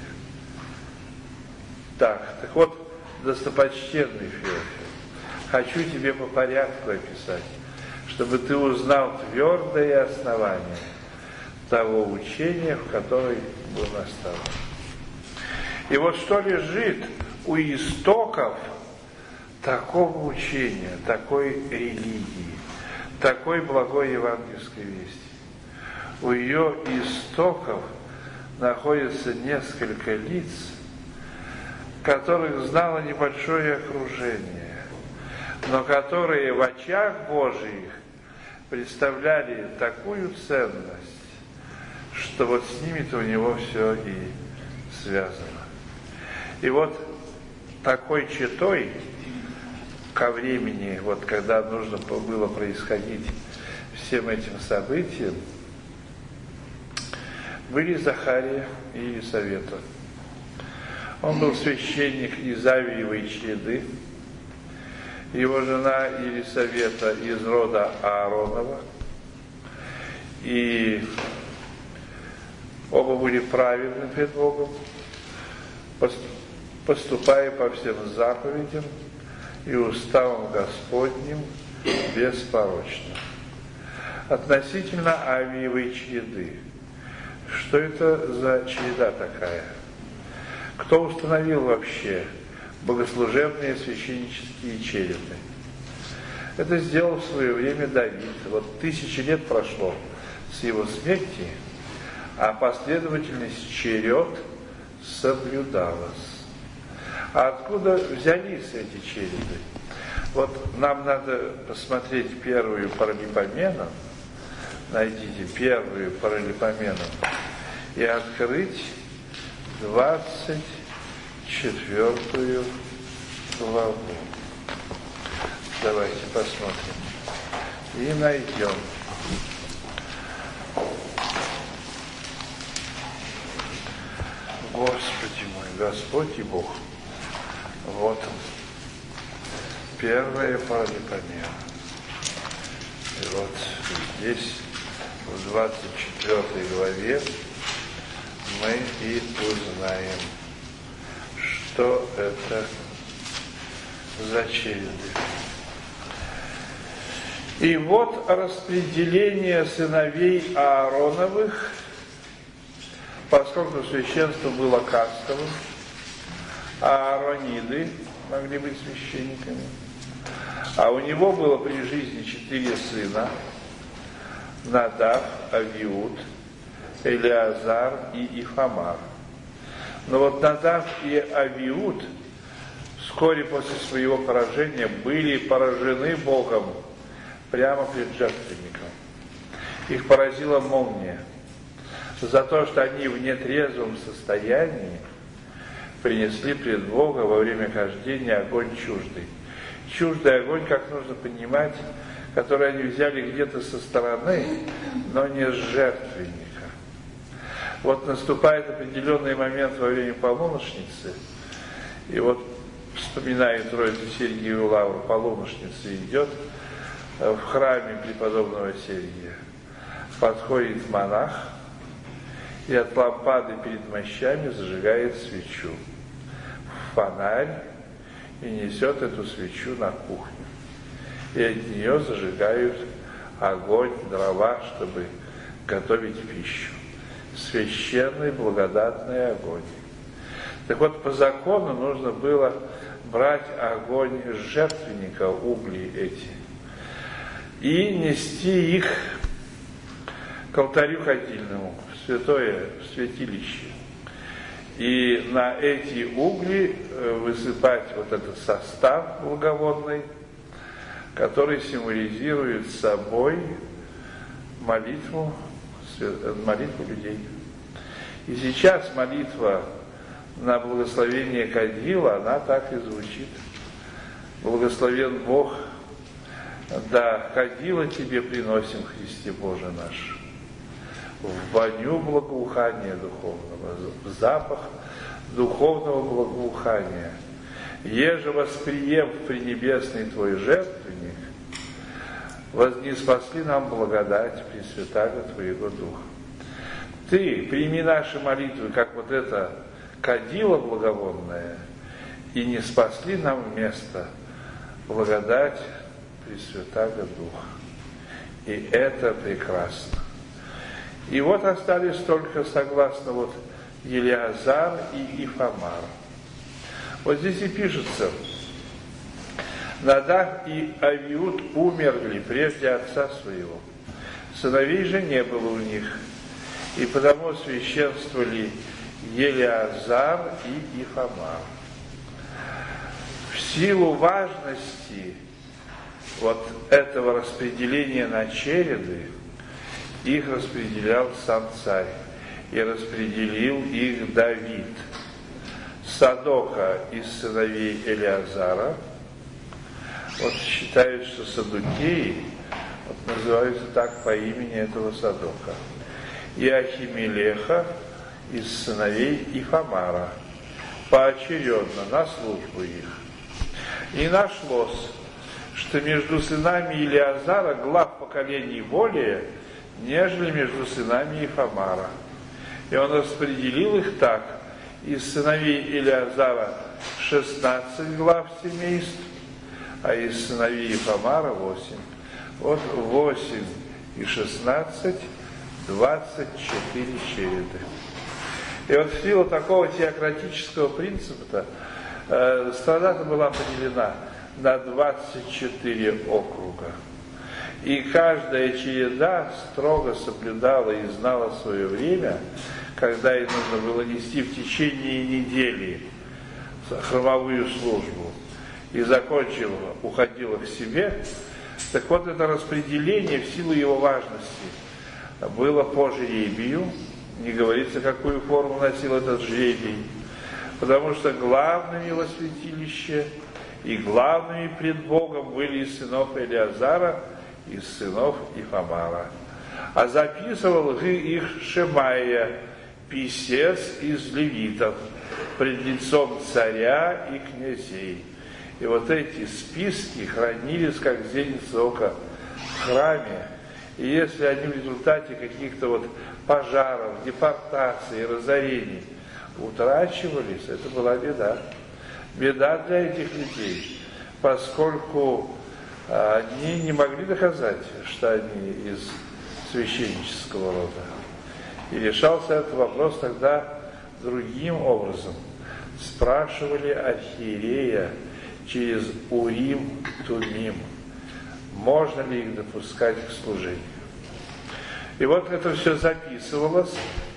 Так, так вот, достопочтенный Феофил, хочу тебе по порядку описать, чтобы ты узнал твердое основание того учения, в которое был наставлен. И вот что лежит у истоков такого учения, такой религии, такой благой евангельской вести. У ее истоков находится несколько лиц, которых знало небольшое окружение, но которые в очах Божьих представляли такую ценность, что вот с ними-то у него все и связано. И вот такой четой ко времени, вот когда нужно было происходить всем этим событиям, были Захария и Елисавета. Он был священник из Авиевой череды. Его жена Елисавета из рода Ааронова. И оба были праведны пред Богом, поступая по всем заповедям и уставам Господним беспорочно. Относительно Авиевой череды. Что это за череда такая? Кто установил вообще богослужебные священнические череды? Это сделал в свое время Давид. Вот тысячи лет прошло с его смерти, а последовательность черед соблюдалась. А откуда взялись эти череды? Вот нам надо посмотреть первую Паралипоменон, найдите первую Паралипоменон и открыть двадцать четвёртую главу. Давайте посмотрим и найдем. Господи мой, Господь и Бог. Вот он. Первая Паралипоменон. И вот здесь, в двадцать четвёртой главе, мы и узнаем, что это за череды. И вот распределение сыновей Аароновых, поскольку священство было кастовым, а аарониды могли быть священниками, а у него было при жизни четыре сына: Надав, Авиуд, Элиазар и Ифамар. Но вот Надав и Авиуд вскоре после своего поражения были поражены Богом прямо пред жертвенником. Их поразила молния. за то, что они в нетрезвом состоянии принесли пред Бога во время хождения огонь чуждый. Чуждый огонь, как нужно понимать, который они взяли где-то со стороны, но не с жертвенника. Вот наступает определенный момент во время полуношницы, и вот, вспоминая Троицу Сергиеву Лавру, полуношница идет в храме преподобного Сергия. Подходит монах и от лампады перед мощами зажигает свечу в фонарь и несет эту свечу на кухню. И от нее зажигают огонь, дрова, чтобы готовить пищу. Священный благодатный огонь. Так вот, по закону нужно было брать огонь с жертвенника, угли эти, и нести их к алтарю ходильному, в святое, в святилище. И на эти угли высыпать вот этот состав благовонный, который символизирует собой молитву, молитву людей. И сейчас молитва на благословение кадила, она так и звучит. Благословен Бог, да кадила тебе приносим, Христе Боже наш, в баню благоухания духовного, в запах духовного благоухания. Еже восприем в пренебесный твой жертвенник, вознеспасли нам благодать Пресвятаго Твоего Духа. Ты прими наши молитвы, как вот это кадило благовонное, и не спасли нам вместо благодать Пресвятаго Духа. И это прекрасно. И вот остались только, согласно вот Елиазар и Ифамар. Вот здесь и пишется: Надав и Авиуд умерли прежде отца своего, сыновей же не было у них, и потому священствовали Елиазар и Ифамар. В силу важности вот этого распределения на череды, их распределял сам царь, и распределил их Давид. Садока из сыновей Элиазара, вот считают, что садукеи вот, называются так по имени этого Садока, и Ахимелеха из сыновей Ифамара, поочередно на службу их. И нашлось, что между сынами Илиазара глав поколений более, нежели между сынами Ифамара. И он распределил их так: из сыновей Илиазара шестнадцать глав семейств, а из сыновей Ифамара восемь. Вот восемь и шестнадцать, двадцать четыре череды. И вот в силу такого теократического принципа э, страна была поделена на двадцать четыре округа. И каждая череда строго соблюдала и знала свое время, когда ей нужно было нести в течение недели храмовую службу, и закончив, уходила к себе. Так вот, это распределение в силу его важности было по жребию, не говорится, какую форму носил этот жребий, потому что главными во святилище и главными пред Богом были из сынов Элиазара, из сынов Ифамара. А записывал их Шемаия, писец из левитов, пред лицом царя и князей. И вот эти списки хранились как зеница ока в храме. И если они в результате каких-то вот пожаров, депортаций, разорений утрачивались, это была беда. Беда для этих людей, поскольку они не могли доказать, что они из священнического рода. И решался этот вопрос тогда другим образом. Спрашивали архиерея через Урим Тумим, можно ли их допускать к служению. И вот это все записывалось,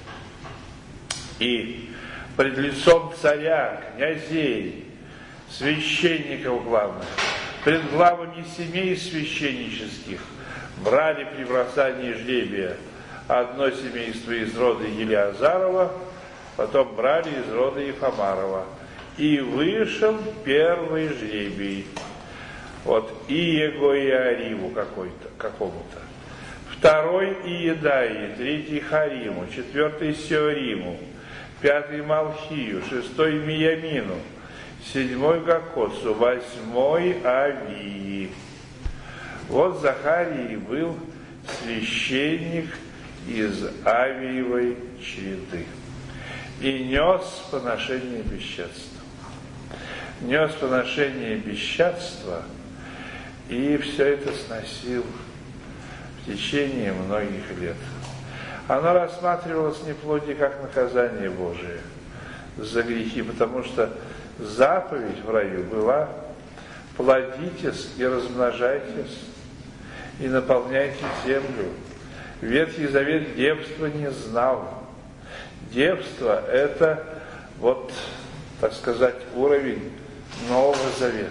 и пред лицом царя, князей, священников главных, пред главами семей священнических брали при бросании жребия одно семейство из рода Елиазарова, потом брали из рода Ифамарова. И вышел первый жребий. Вот Иегоиариву какой-то, какому-то. Второй Иедаи, третий Хариму, четвертый Сеориму, пятый Малхию, шестой Миямину, седьмой Гакоцу, восьмой Авии. Вот Захарий был священник из Авиевой череды и нес поношение бесчадства. Нес поношение бесчадства и все это сносил в течение многих лет. Оно рассматривалось не плоти как наказание Божие за грехи, потому что заповедь в раю была: плодитесь и размножайтесь, и наполняйте землю. Ветхий Завет девства не знал. Девство – это, вот, так сказать, уровень Нового Завета.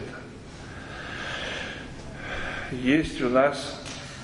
Есть у нас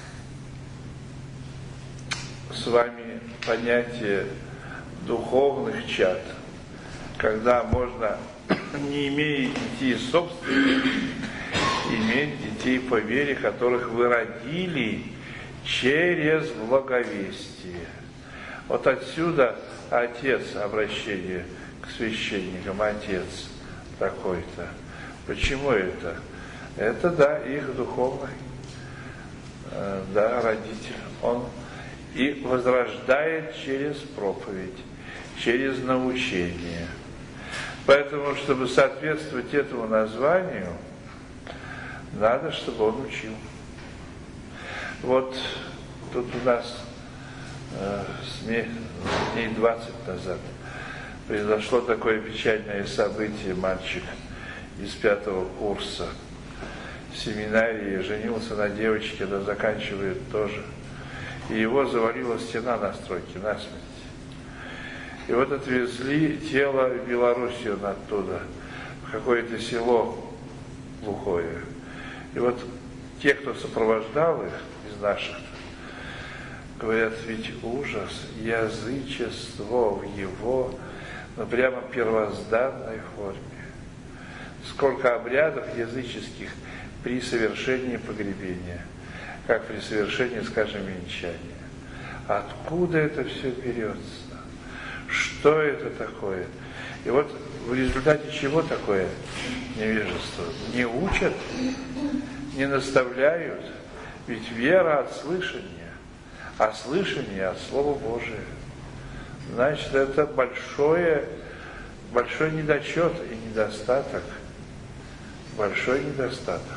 с вами понятие духовных чад, когда можно, не имея детей собственных, иметь детей по вере, которых вы родили через благовестие. Вот отсюда отец, обращение к священникам, отец такой-то. Почему это? Это, да, их духовный, э, да, родитель. Он и возрождает через проповедь, через научение. Поэтому, чтобы соответствовать этому названию, надо, чтобы он учил. Вот тут у нас э, дней двадцать назад произошло такое печальное событие. Мальчик из пятого курса в семинарии женился на девочке, она заканчивает тоже. И его завалила стена на стройке, насмерть. И вот отвезли тело в Белоруссию оттуда, в какое-то село глухое. И вот те, кто сопровождал их из наших, говорят, ведь ужас, язычество в его, ну, прямо первозданной форме. Сколько обрядов языческих при совершении погребения, как при совершении, скажем, венчания. Откуда это все берется? Что это такое? И вот в результате чего такое невежество? Не учат, не наставляют. Ведь вера от слышания, а слышание от Слова Божия. Значит, это большое, большой недочет и недостаток. Большой недостаток.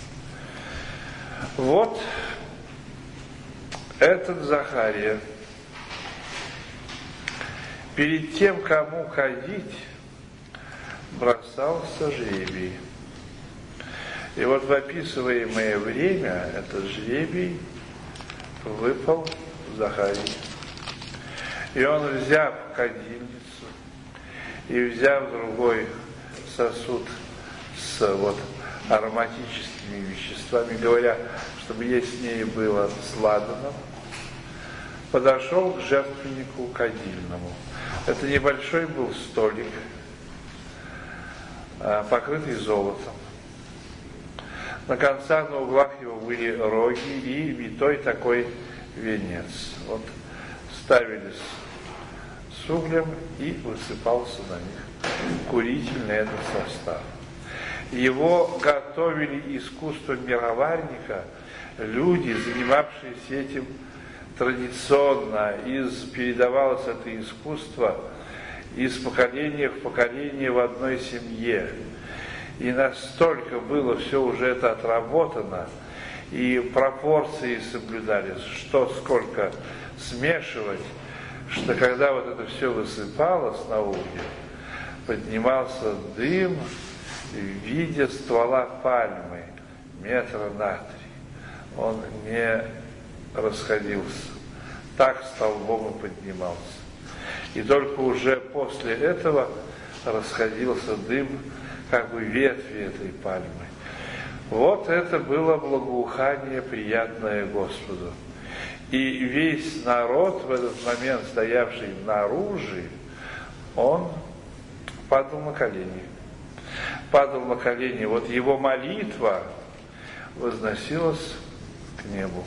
Вот этот Захария перед тем, кому ходить, бросался жребий. И вот в описываемое время этот жребий выпал Захарии. И он, взяв кадильницу и взяв другой сосуд с вот ароматическими веществами, говоря, чтобы яснее было с ладаном, подошел к жертвеннику кадильному. Это небольшой был столик, покрытый золотом. На концах, на углах его были роги и витой такой венец. Вот ставились с углем и высыпался на них курительный этот состав. Его готовили искусством мироварника люди, занимавшиеся этим традиционно, из, передавалось это искусство из поколения в поколение в одной семье. И настолько было все уже это отработано, и пропорции соблюдались, что сколько смешивать, что когда вот это все высыпалось на угле, поднимался дым в виде ствола пальмы метра на три. Он не расходился, так столбом и поднимался. И только уже после этого расходился дым, как бы ветви этой пальмы. Вот это было благоухание, приятное Господу. И весь народ в этот момент, стоявший наружу, он падал на колени. Падал на колени. Вот его молитва возносилась к небу.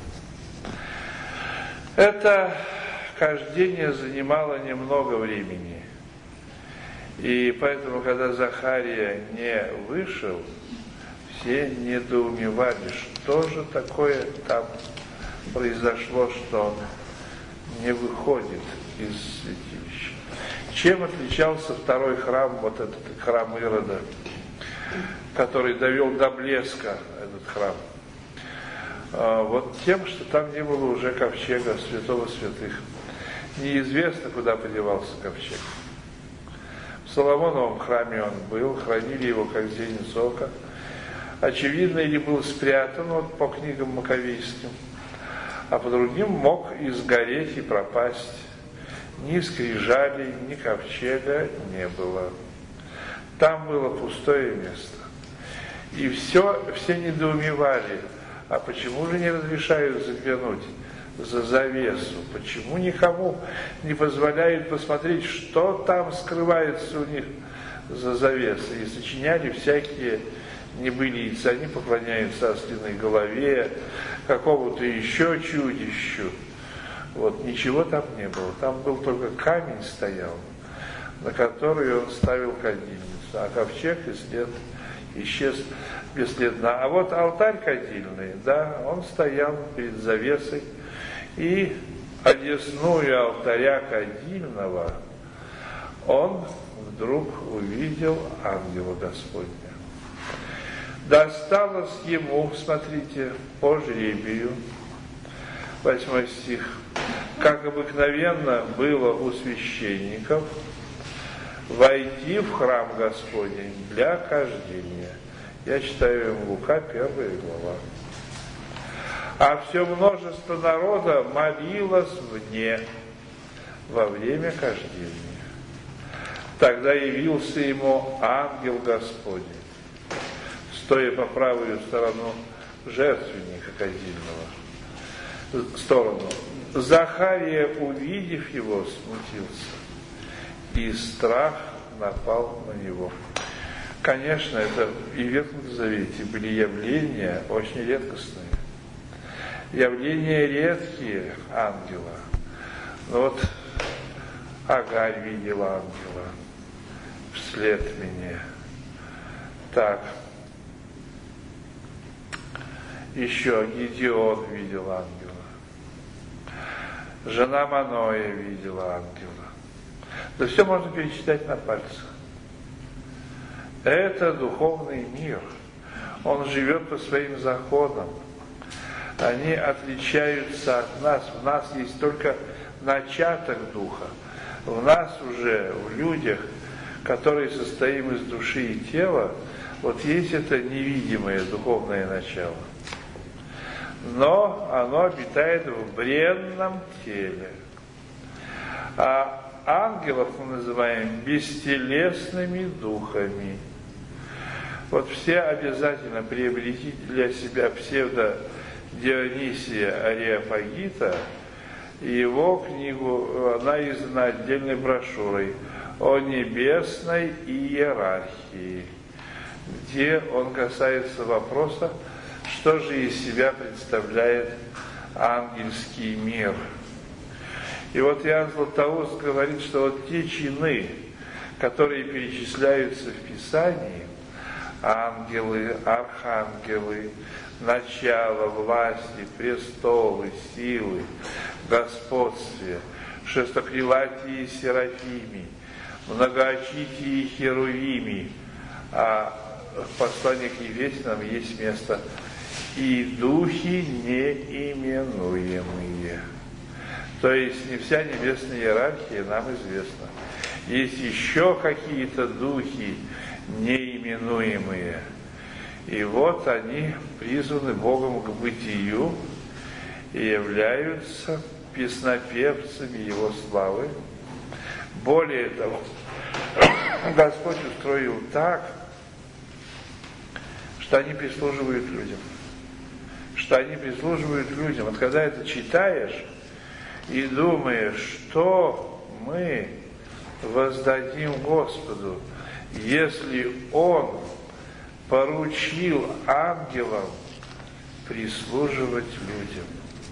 Это хождение занимало немного времени. И поэтому, когда Захария не вышел, все недоумевали, что же такое там произошло, что он не выходит из святилища. Чем отличался второй храм, вот этот храм Ирода, который довел до блеска этот храм? А, вот тем, что там не было уже ковчега святого святых. Неизвестно, куда подевался ковчег. В Соломоновом храме он был, хранили его как зеницу ока. Очевидно, или был спрятан вот, по книгам маковейским, а по другим мог изгореть и пропасть. Ни скрижалей, ни ковчега не было. Там было пустое место. И все, все недоумевали, а почему же не разрешают заглянуть за завесу? Почему никому не позволяют посмотреть, что там скрывается у них за завесой? И сочиняли всякие небылицы. Они поклоняются ослиной голове, какому-то еще чудищу. Вот, ничего там не было. Там был только камень стоял, на который он ставил кадильницу, а ковчег и след исчез бесследно. А вот алтарь кадильный, да, он стоял перед завесой, и одесную алтаря кадильного он вдруг увидел ангела Господня. Досталось ему, смотрите, по жребию, восьмой стих, как обыкновенно было у священников, войти в храм Господень для хождения. Я читаю им Лука, первая глава. А все множество народа молилось вне во время хождения. Тогда явился ему ангел Господень, стоя по правую сторону жертвенника кадильного, сторону. Захария, увидев его, смутился, и страх напал на него. Конечно, это и в Ветхом Завете были явления очень редкостные. Явления редкие ангела. Но вот Агарь видела ангела вслед мне. Так. Еще Гедеон видел ангела. Жена Маноя видела ангела. Да все можно перечитать на пальцах. Это духовный мир. Он живет по своим законам. Они отличаются от нас. В нас есть только начаток духа. В нас уже, в людях, которые состоим из души и тела, вот есть это невидимое духовное начало. Но оно обитает в бренном теле. А ангелов мы называем бестелесными духами. Вот все обязательно приобрети для себя псевдо Дионисия Ареопагита и его книгу, она издана отдельной брошюрой о небесной иерархии, где он касается вопроса, что же из себя представляет ангельский мир. И вот Иоанн Златоуст говорит, что вот те чины, которые перечисляются в Писании, ангелы, архангелы, начало, власти, престолы, силы, господстве, шестокрылатии серафими, многоочитии херувими, а в послании к Ефесянам есть место и духи неименуемые. То есть не вся небесная иерархия нам известна. Есть еще какие-то духи неименуемые. И вот они призваны Богом к бытию и являются песнопевцами Его славы. Более того, Господь устроил так, что они прислуживают людям, что они прислуживают людям. Вот когда это читаешь и думаешь, что мы воздадим Господу, если Он поручил ангелам прислуживать людям.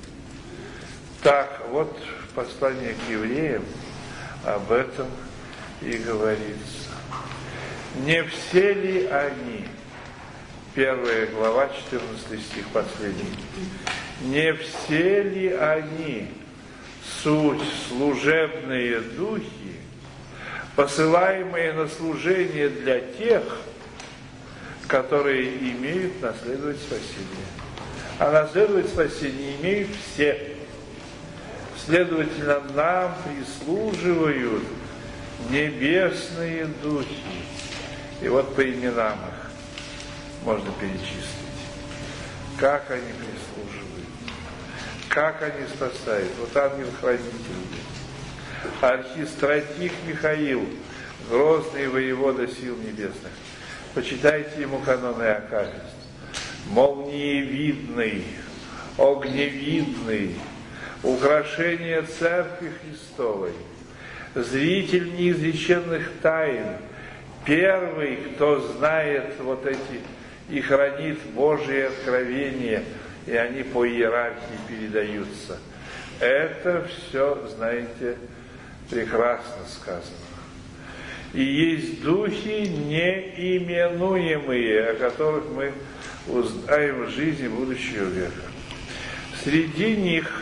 Так, вот в послании к евреям об этом и говорится. Не все ли они, первая глава, четырнадцатый стих, последний, не все ли они суть служебные духи, посылаемые на служение для тех, которые имеют наследовать спасение. А наследовать спасение имеют все. Следовательно, нам прислуживают небесные духи. И вот по именам их можно перечислить. Как они прислуживают, как они спасают. Вот ангел-хранитель, архистратик Михаил, грозный воевода сил небесных. Почитайте ему каноны и акафист. Молниевидный, огневидный, украшение Церкви Христовой, зритель неизреченных тайн, первый, кто знает вот эти и хранит Божие откровения, и они по иерархии передаются. Это все, знаете, прекрасно сказано. И есть духи неименуемые, о которых мы узнаем в жизни будущего века. Среди них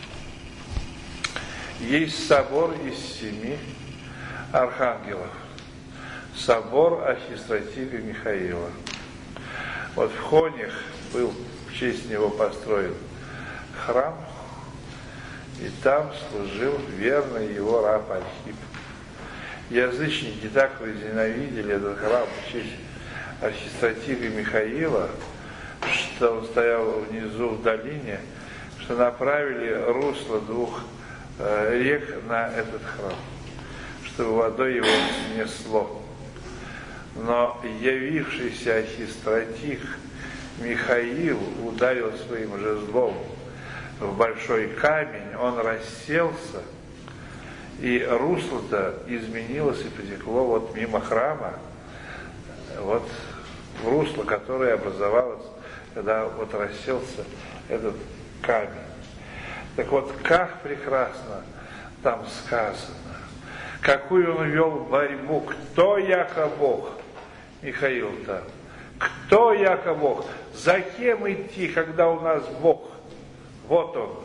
есть собор из семи архангелов, собор архистратига Михаила. Вот в Хонях был в честь него построен храм, и там служил верный его раб Архип. Язычники так возненавидели этот храм в честь архистратига Михаила, что он стоял внизу в долине, что направили русло двух э, рек на этот храм, чтобы водой его снесло. Но явившийся архистратиг Михаил ударил своим жезлом в большой камень, он расселся, и русло-то изменилось и потекло вот мимо храма, вот в русло, которое образовалось, когда вот расселся этот камень. Так вот, как прекрасно там сказано, какую он вел борьбу, кто яко Бог, Михаил-то, кто яко Бог, за кем идти, когда у нас Бог, вот он.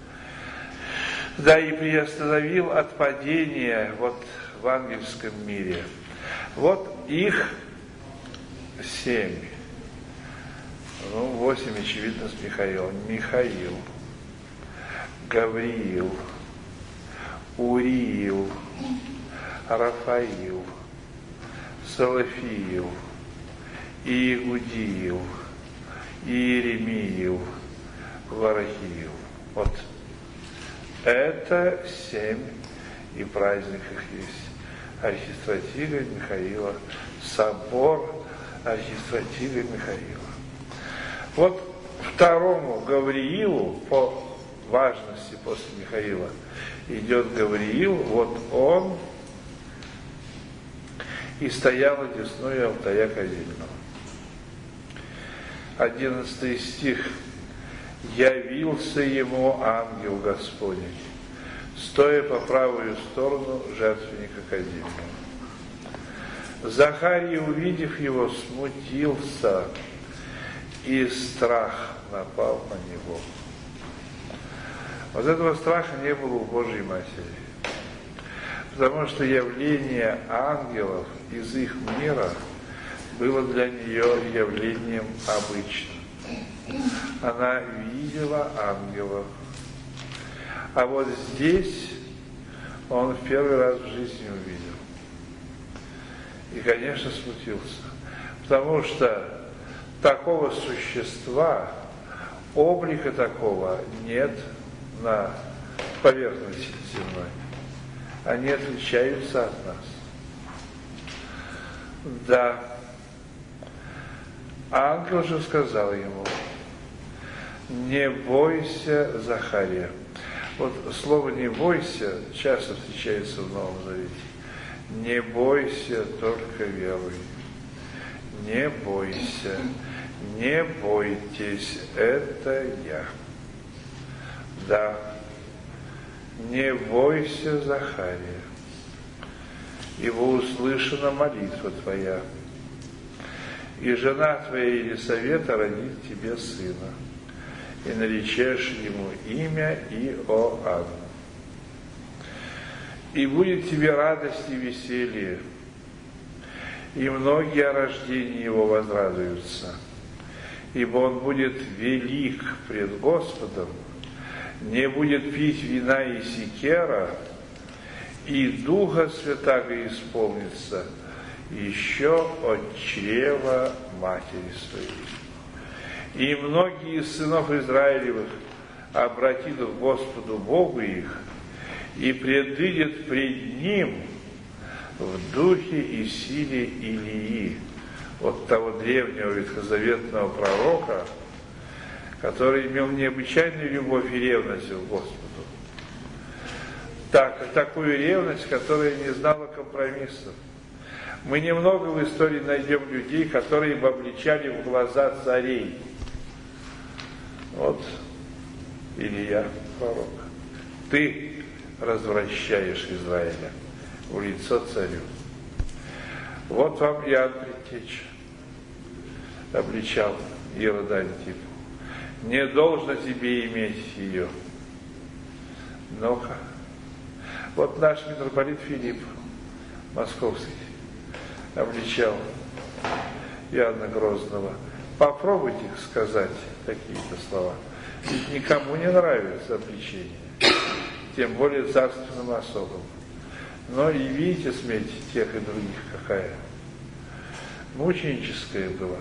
Да и приостановил от падения вот в ангельском мире. Вот их семь. Ну, восемь, очевидно, с Михаилом. Михаил, Гавриил, Уриил, Рафаил, Салафиил, Иегудиил, Иеремиил, Варахиил. Вот. Это семь, и праздник их есть. Архистратига Михаила, собор архистратига Михаила. Вот второму Гавриилу, по важности после Михаила, идет Гавриил, вот он и стоял одесную алтаря казенного. Одиннадцатый стих. Явился ему ангел Господень, стоя по правую сторону жертвенника казенного. Захарий, увидев его, смутился, и страх напал на него. Вот этого страха не было у Божьей Матери, потому что явление ангелов из их мира было для нее явлением обычным. Она видела ангелов. А вот здесь он в первый раз в жизни увидел. И, конечно, смутился. Потому что такого существа, облика такого нет на поверхности земной. Они отличаются от нас. Да. Ангел же сказал ему: Не бойся, Захария. Вот слово «не бойся» часто встречается в Новом Завете. Не бойся, только веруй. Не бойся, не бойтесь, это я. Да, не бойся, Захария, ибо услышана молитва твоя, и жена твоя Елисавета родит тебе сына, и наречешь ему имя Иоанн. И будет тебе радость и веселье, и многие о рождении его возрадуются, ибо он будет велик пред Господом, не будет пить вина и сикера, и Духа Святаго исполнится еще от чрева матери своей. И многие из сынов Израилевых обратит к Господу Богу их, и предыдет пред Ним в духе и силе Илии, от того древнего ветхозаветного пророка, который имел необычайную любовь и ревность к Господу. Так, такую ревность, которая не знала компромиссов. Мы немного в истории найдем людей, которые бы обличали в глаза царей. Вот Илия, пророк. Ты развращаешь Израиля в лицо царю. Вот вам Иоанн Предтеча обличал Ирода Антипу. Не должно тебе иметь ее. Ну-ка. Вот наш митрополит Филипп Московский обличал Иоанна Грозного. Попробуйте сказать такие-то слова. Ведь никому не нравится обличение, тем более царственным особам. Но и видите, смерть тех и других какая. Мученическая была.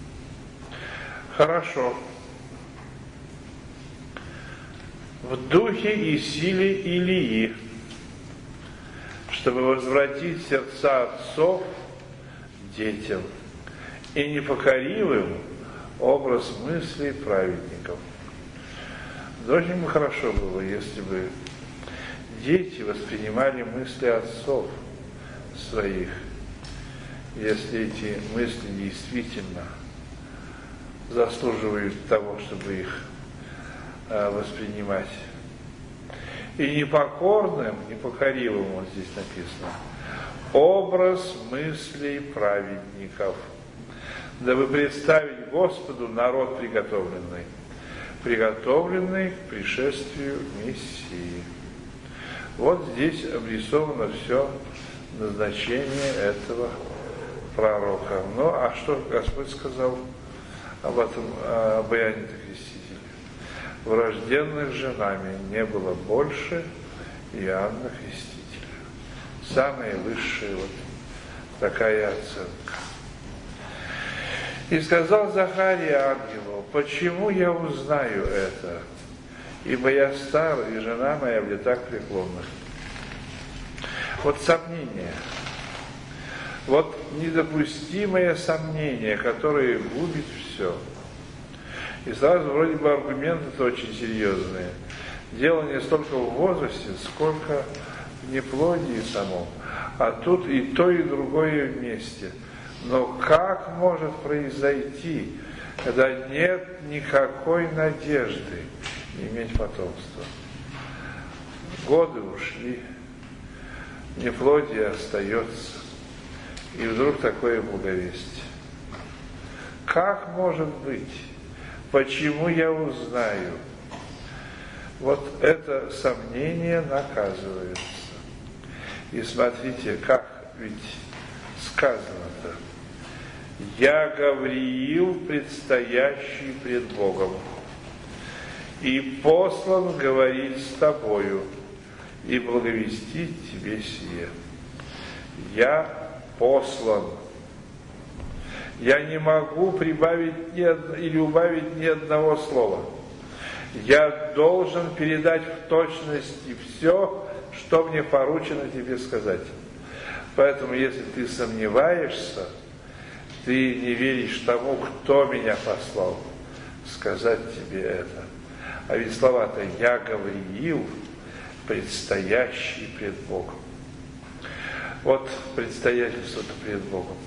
Хорошо. В духе и силе Илии, чтобы возвратить сердца отцов детям и непокоривым образ мыслей праведников. Очень бы хорошо было, если бы дети воспринимали мысли отцов своих, если эти мысли действительно заслуживают того, чтобы их а, воспринимать. И непокорным, непокоривым, вот здесь написано, образ мыслей праведников, дабы представить Господу народ приготовленный, приготовленный к пришествию Мессии. Вот здесь обрисовано все назначение этого пророка. Ну, а что Господь сказал об этом, об Иоанне Крестителе? Врожденных же нами не было больше Иоанна Крестителя. Самая высшая вот такая оценка. И сказал Захария ангелу: почему я узнаю это? Ибо я стар, и жена моя в летах преклонных. Вот сомнение. Вот недопустимое сомнение, которое губит все. И сразу вроде бы аргументы-то очень серьезные. Дело не столько в возрасте, сколько в неплодии самом. А тут и то, и другое вместе. Но как может произойти, когда нет никакой надежды иметь потомство? Годы ушли, неплодие остается, и вдруг такое благовестие. Как может быть? Почему я узнаю? Вот это сомнение наказывается. И смотрите, как ведь сказано-то. Я Гавриил, предстоящий пред Богом, и послан говорить с тобою, и благовестить тебе сие. Я послан. Я не могу прибавить ни од... или убавить ни одного слова. Я должен передать в точности все, что мне поручено тебе сказать. Поэтому, если ты сомневаешься, ты не веришь тому, кто меня послал, сказать тебе это. А ведь слова-то «я Гавриил, предстоящий пред Богом». Вот предстоятельство-то пред Богом.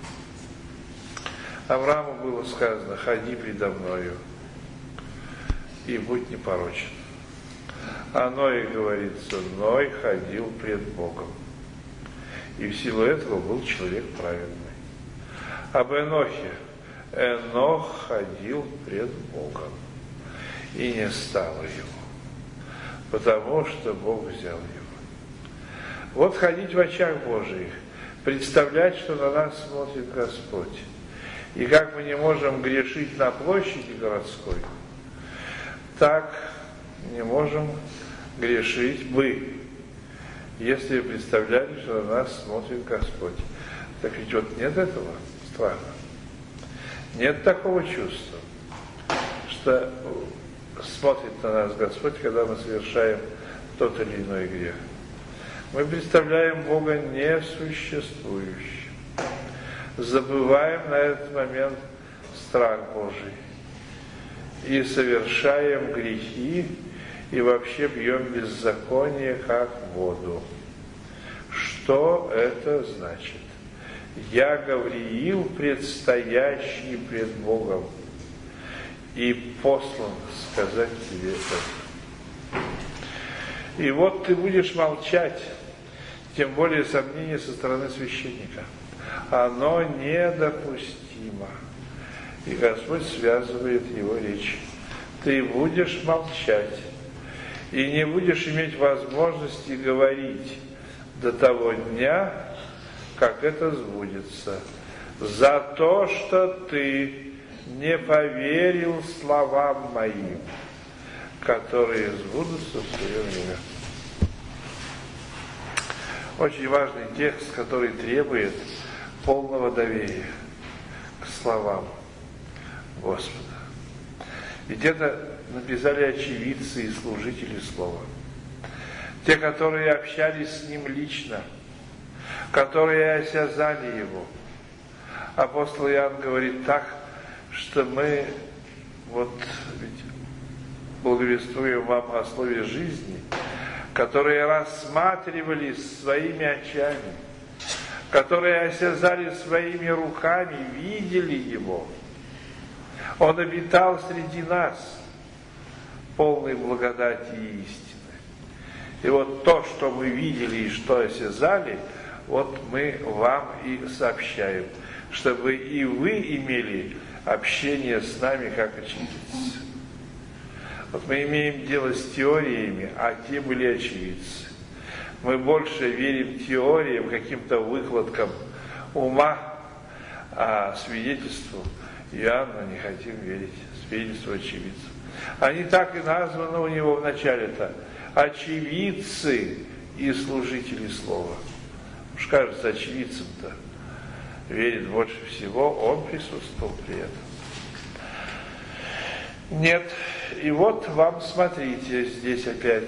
Аврааму было сказано: ходи предо мною и будь непорочен. А Ной говорится: Ной ходил пред Богом. И в силу этого был человек праведный. Об Энохе: Энох ходил пред Богом, и не стало его, потому что Бог взял его. Вот ходить в очах Божиих, представлять, что на нас смотрит Господь. И как мы не можем грешить на площади городской, так не можем грешить мы, если представляли, что на нас смотрит Господь. Так ведь вот нет этого страха. Нет такого чувства, что смотрит на нас Господь, когда мы совершаем тот или иной грех. Мы представляем Бога несуществующим. Забываем на этот момент страх Божий и совершаем грехи, и вообще бьем беззаконие, как воду. Что это значит? Я Гавриил, предстоящий пред Богом, и послан сказать тебе это. И вот ты будешь молчать, тем более сомнения со стороны священника. Оно недопустимо. И Господь связывает его речь. Ты будешь молчать и не будешь иметь возможности говорить до того дня, как это сбудется. За то, что ты не поверил словам моим, которые сбудутся в свое время. Очень важный текст, который требует полного доверия к словам Господа. Ведь это написали очевидцы и служители слова. Те, которые общались с ним лично, которые осязали его. Апостол Иоанн говорит так, что мы вот ведь благовествуем вам о слове жизни, которые рассматривали своими очами, которые осязали своими руками, видели его. Он обитал среди нас, полный благодати и истины. И вот то, что мы видели и что осязали, вот мы вам и сообщаем, чтобы и вы имели общение с нами как очевидцы. Вот мы имеем дело с теориями, а те были очевидцы. Мы больше верим теориям, каким-то выкладкам ума, а свидетельству Иоанна не хотим верить, свидетельству очевидцев. Они так и названы у него в начале-то: очевидцы и служители слова. Уж кажется, очевидцем-то верит больше всего, он присутствовал при этом. Нет, и вот вам, смотрите, здесь опять: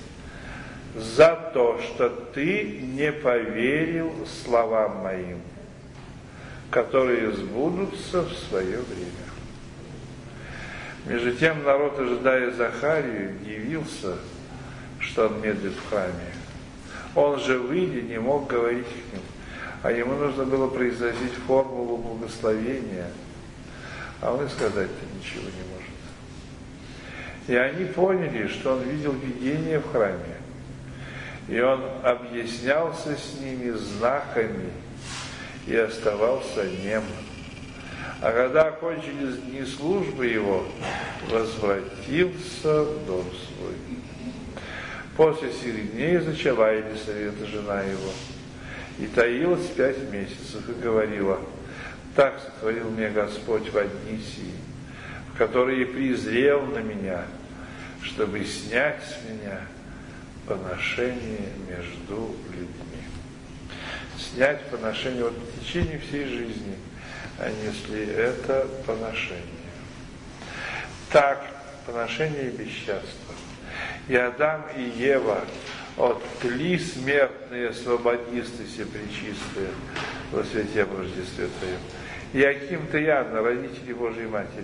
за то, что ты не поверил словам моим, которые сбудутся в свое время. Между тем народ, ожидая Захарию, дивился, что он медлит в храме. Он же, выйдя, не мог говорить к ним, а ему нужно было произносить формулу благословения, а он и сказать-то ничего не может. И они поняли, что он видел видение в храме, и он объяснялся с ними знаками и оставался нем. А когда окончились дни службы его, возвратился в дом свой. После сих дней зачала Елисавета, жена его, и таилась пять месяцев, и говорила: так сотворил мне Господь в одни сии, в которые презрел на меня, чтобы снять с меня поношение между людьми. Снять поношение вот в течение всей жизни, а несли это поношение. Так, поношение и бесчастство. И Адам, и Ева оттли смертные свободисты пречистые во свете Рождестве Твоем. И Иаким и Анна, родители Божией Матери,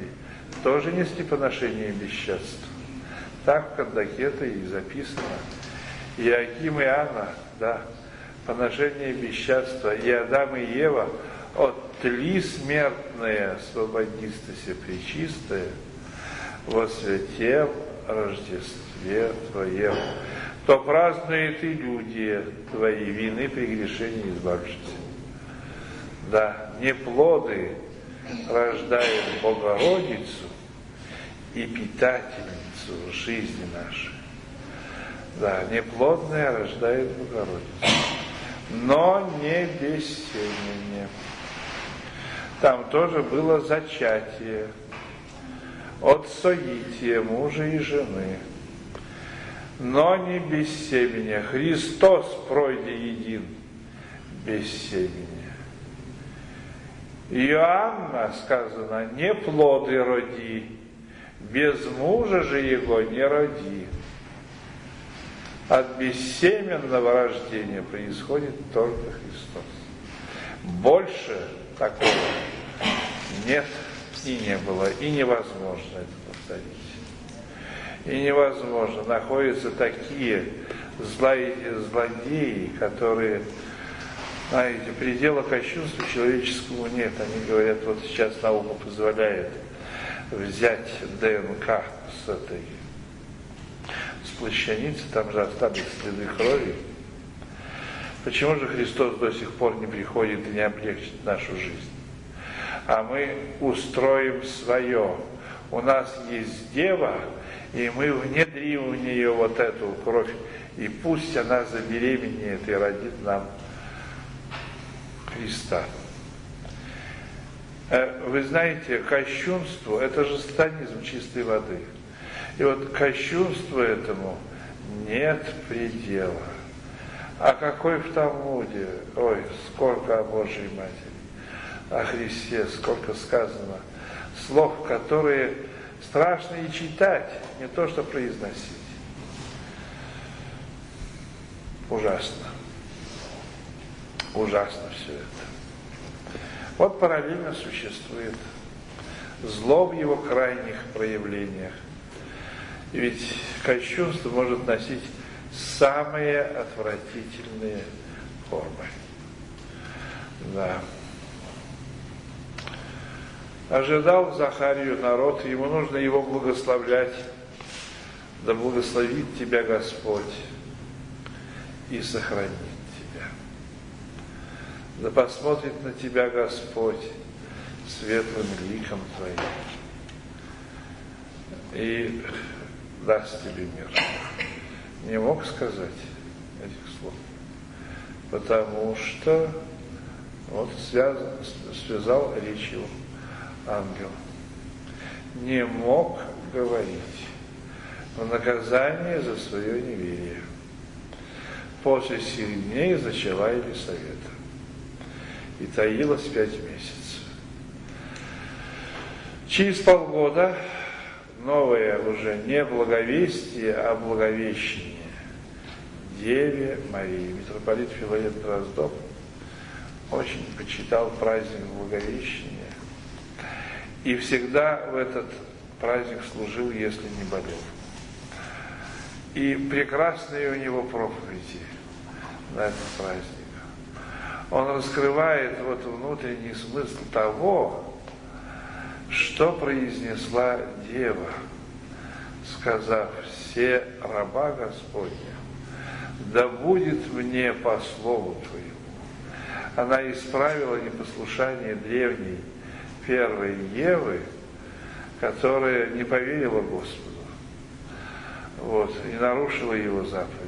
тоже несли поношение бесчинства. Так в Кандакета и записано. Иоаким и Анна, да, поношение бесчинства, и Адам и Ева оттли смертные, освободистося пречистое, во святем Рождестве Твоем, то празднует и люди Твои вины, прегрешения избавившись. Да, не плоды рождает Богородицу и питательницу жизни нашей. Да, неплодная рождает Богородицу, но не без семени. Там тоже было зачатие от соития мужа и жены, но не без семени. Христос пройдя един без семени. Иоанна сказано, не плоды роди, без мужа же его не роди. От бессеменного рождения происходит только Христос. Больше такого нет и не было, и невозможно это повторить. И невозможно. Находятся такие злодеи, которые, знаете, предела кощунству человеческому нет. Они говорят, вот сейчас наука позволяет взять ДНК с этой с плащаницы, там же остались следы крови. Почему же Христос до сих пор не приходит и не облегчит нашу жизнь? А мы устроим свое. У нас есть дева, и мы внедрим в нее вот эту кровь, и пусть она забеременеет и родит нам Христа. Вы знаете, кощунство – это же сатанизм чистой воды. И вот кощунству этому нет предела. А какой в Талмуде, ой, сколько о Божьей Матери, о Христе, сколько сказано слов, которые страшно и читать, не то что произносить. Ужасно. Ужасно все это. Вот параллельно существует зло в его крайних проявлениях. И ведь кощунство может носить самые отвратительные формы. Да. Ожидал Захарию народ, ему нужно его благословлять. Да благословит тебя Господь и сохранит тебя. Да посмотрит на тебя Господь светлым ликом Твоим и даст тебе мир. Не мог сказать этих слов, потому что вот связан, связал речь его ангел. Не мог говорить в наказание за свое неверие. После сих дней зачала Елисавета и таилась пять месяцев. Через полгода новое уже не благовестие, а благовещение Деве Марии. Митрополит Филарет Дроздов очень почитал праздник Благовещения и всегда в этот праздник служил, если не болел. И прекрасные у него проповеди на этот праздник. Он раскрывает вот внутренний смысл того, что произнесла Дева, сказав: «Все раба Господня, да будет мне по слову Твоему». Она исправила непослушание древней первой Евы, которая не поверила Господу, вот, и нарушила его заповедь.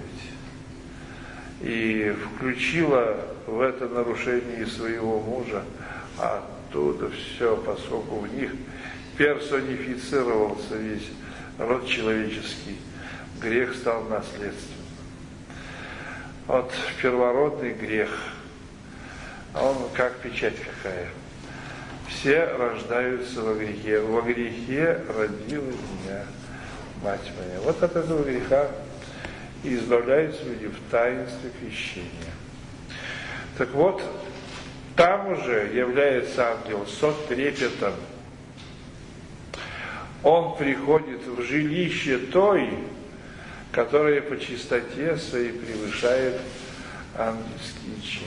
И включила в это нарушение своего мужа, а оттуда все, поскольку в них персонифицировался весь род человеческий, грех стал наследственным. Вот первородный грех, он как печать какая. Все рождаются во грехе. Во грехе родила меня мать моя. Вот от этого греха и избавляются люди в таинстве крещения. Так вот, там уже является ангел со трепетом. Он приходит в жилище той, которая по чистоте своей превышает ангельские чины.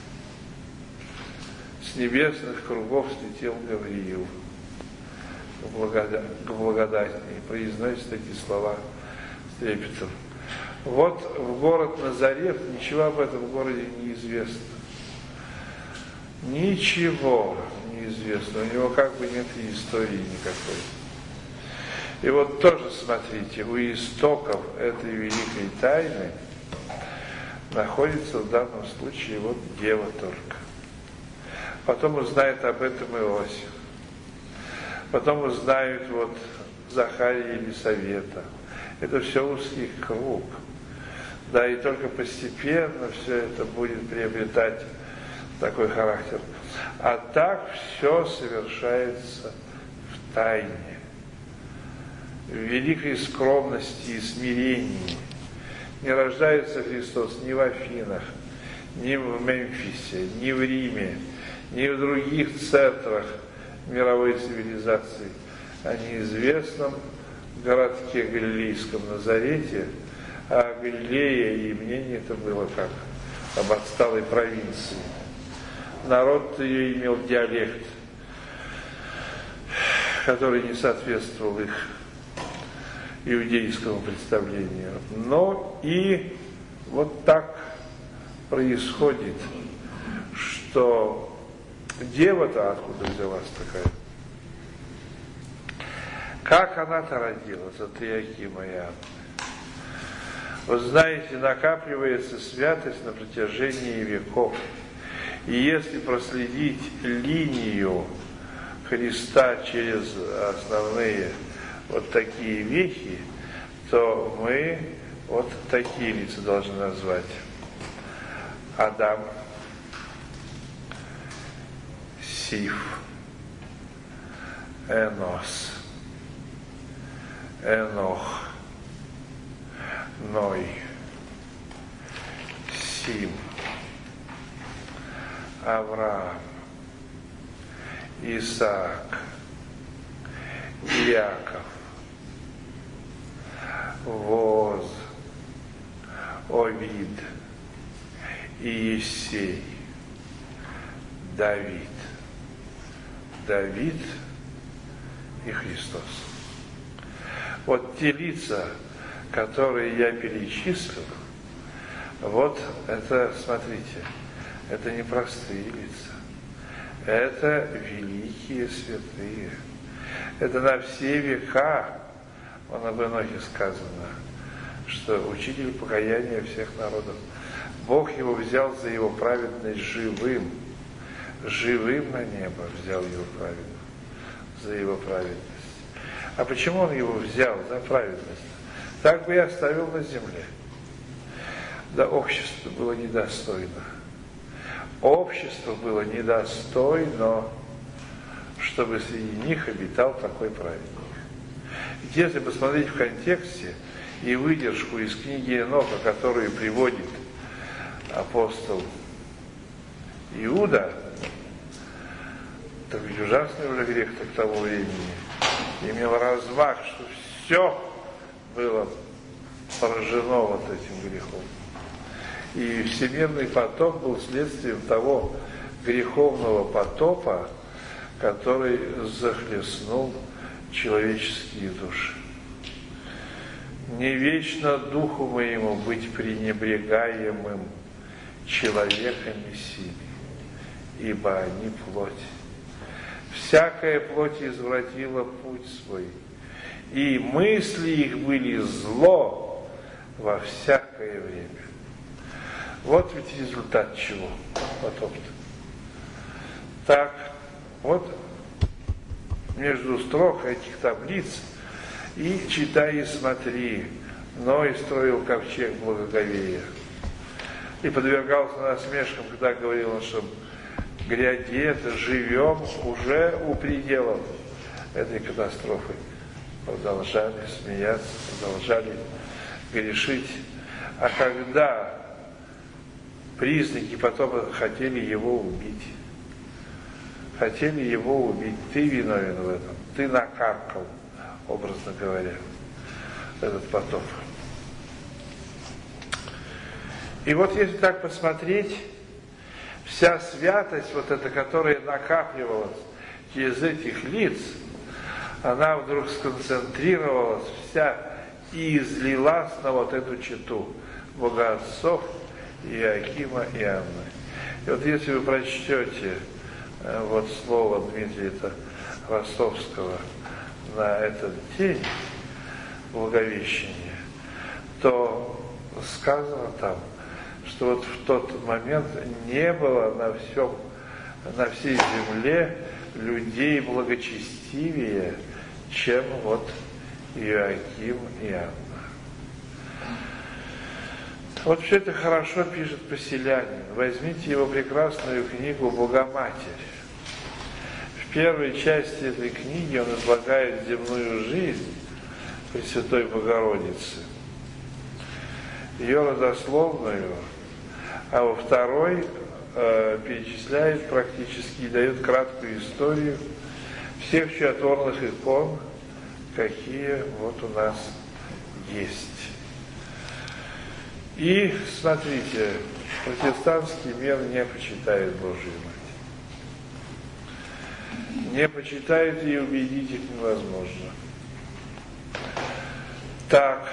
С небесных кругов слетел Гавриил к благодати и произносит эти слова с трепетом. Вот в город Назарет, ничего об этом городе не известно. Ничего не известно. У него как бы нет и истории никакой. И вот тоже, смотрите, у истоков этой великой тайны находится в данном случае вот Дева только. Потом узнает об этом Иосиф. Потом узнают вот Захария и Елисавета. Это все узкий круг. Да, и только постепенно все это будет приобретать такой характер. А так все совершается в тайне, в великой скромности и смирении. Не рождается Христос ни в Афинах, ни в Мемфисе, ни в Риме, ни в других центрах мировой цивилизации, а неизвестном городке Галилейском Назарете, а Галилея и мнение это было как об отсталой провинции. Народ ее имел диалект, который не соответствовал их иудейскому представлению. Но и вот так происходит, что дева-то откуда взялась такая? Как она-то родилась от Иоакима и Анны? Вы знаете, накапливается святость на протяжении веков. И если проследить линию Христа через основные вот такие вехи, то мы вот такие лица должны назвать. Адам, Сиф, Энос, Энох, Ной, Сим, Авраам, Исаак, Иаков, Воз, Овид, Иессей, Давид. Давид и Христос. Вот те лица, которые я перечислил, вот это, смотрите, это не простые лица. Это великие святые. Это на все века, он об Энохе сказано, что учитель покаяния всех народов. Бог его взял за его праведность живым. Живым на небо взял его праведность, за его праведность. А почему он его взял за праведность? Так бы и оставил на земле. Да общество было недостойно. Общество было недостойно, чтобы среди них обитал такой праведник. Ведь если посмотреть в контексте и выдержку из книги Еноха, которую приводит апостол Иуда, так ведь ужасный уже грех к тому времени имел размах, что все было поражено вот этим грехом. И всемирный потоп был следствием того греховного потопа, который захлестнул человеческие души. Не вечно духу моему быть пренебрегаемым человеками сими, ибо они плоть. Всякая плоть извратила путь свой, и мысли их были зло во всякое время. Вот ведь результат чего? Потом-то. Так, вот между строк этих таблиц и читай и смотри. Ной строил ковчег благоговея и подвергался насмешкам, когда говорил он, что гляди, живем уже у пределов этой катастрофы. Продолжали смеяться, продолжали грешить. А когда признаки потом хотели его убить, хотели его убить, ты виновен в этом, ты накаркал, образно говоря, этот потоп. И вот если так посмотреть, вся святость, вот эта, которая накапливалась через этих лиц, она вдруг сконцентрировалась вся и излилась на вот эту чету богоотцов Иоакима и Анны. И вот если вы прочтете э, вот слово Дмитрия Ростовского на этот день Благовещения, то сказано там, что вот в тот момент не было на всем, на всей земле людей благочестивее, чем вот Иоаким и Анна. Вот все это хорошо пишет Поселянин. Возьмите его прекрасную книгу «Богоматерь». В первой части этой книги он излагает земную жизнь Пресвятой Богородицы, ее родословную, а во второй э, перечисляет практически и дает краткую историю всех чудотворных икон, какие вот у нас есть. И, смотрите, протестантский мир не почитает Божию Мать. Не почитает и убедить их невозможно. Так,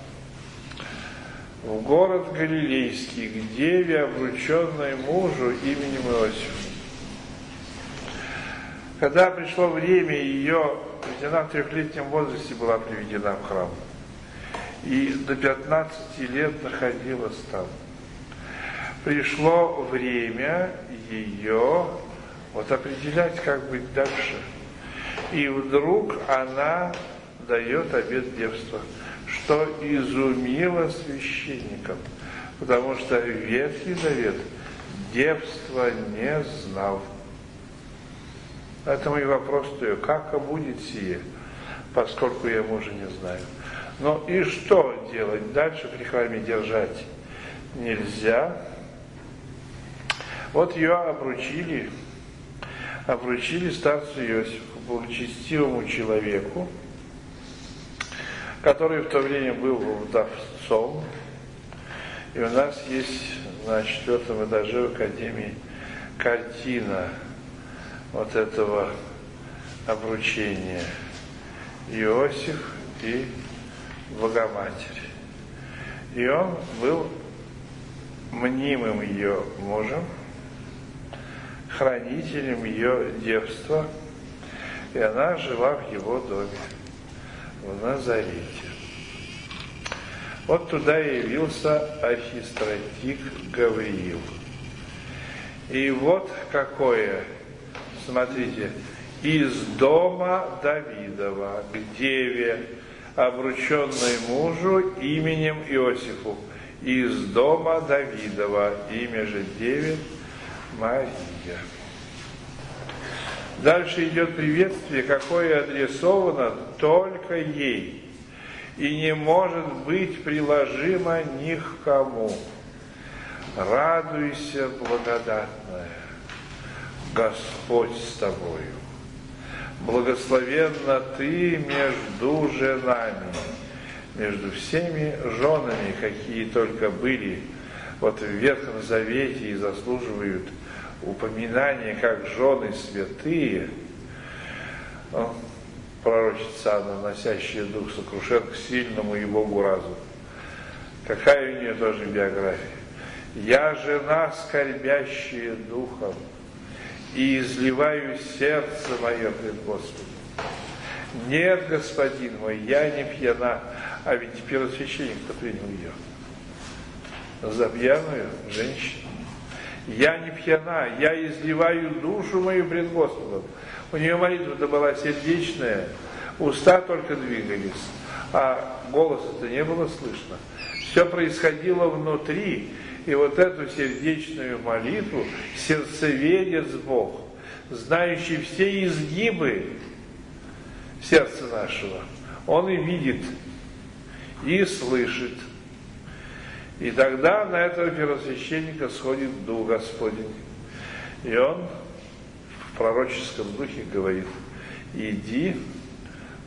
в город Галилейский, к деве, обрученной мужу именем Иосиф. Когда пришло время ее, ведь она в трехлетнем возрасте была приведена в храм, и до пятнадцати лет находилась там. Пришло время ее вот определять, как быть дальше. И вдруг она дает обет девства, что изумило священников, потому что Ветхий Завет девства не знал. Поэтому и вопрос-то ее, как будет сие, поскольку я мужа не знаю. Но и что делать дальше, при храме держать нельзя. Вот ее обручили, обручили старцу Иосифу, благочестивому человеку, который в то время был вдовцом. И у нас есть на четвертом этаже в Академии картина вот этого обручения. Иосиф и Богоматерь. И он был мнимым ее мужем, хранителем ее девства, и она жила в его доме, в Назарете. Вот туда явился архистратик Гавриил. И вот какое, смотрите, из дома Давидова к деве, обрученной мужу именем Иосифу, из дома Давидова, имя же деве Мария. Дальше идет приветствие, какое адресовано только ей и не может быть приложимо ни к кому. Радуйся, благодатная, Господь с тобою. Благословенна ты между женами, между всеми женами, какие только были вот в Ветхом Завете и заслуживают упоминания как жены святые. Ну, пророчица Анна, носящая дух сокрушен к сильному и Богу разуму. Какая у нее тоже биография? Я жена, скорбящая духом, и изливаю сердце мое пред Господом. Нет, господин мой, я не пьяна, а ведь первосвященник-то принял ее за пьяную женщину. Я не пьяна, я изливаю душу мою пред Господом. У нее молитва-то была сердечная, уста только двигались, а голоса-то не было слышно. Все происходило внутри, и вот эту сердечную молитву сердцеведец Бог, знающий все изгибы сердца нашего, Он и видит, и слышит. И тогда на этого первосвященника сходит Дух Господень. И он в пророческом духе говорит: иди,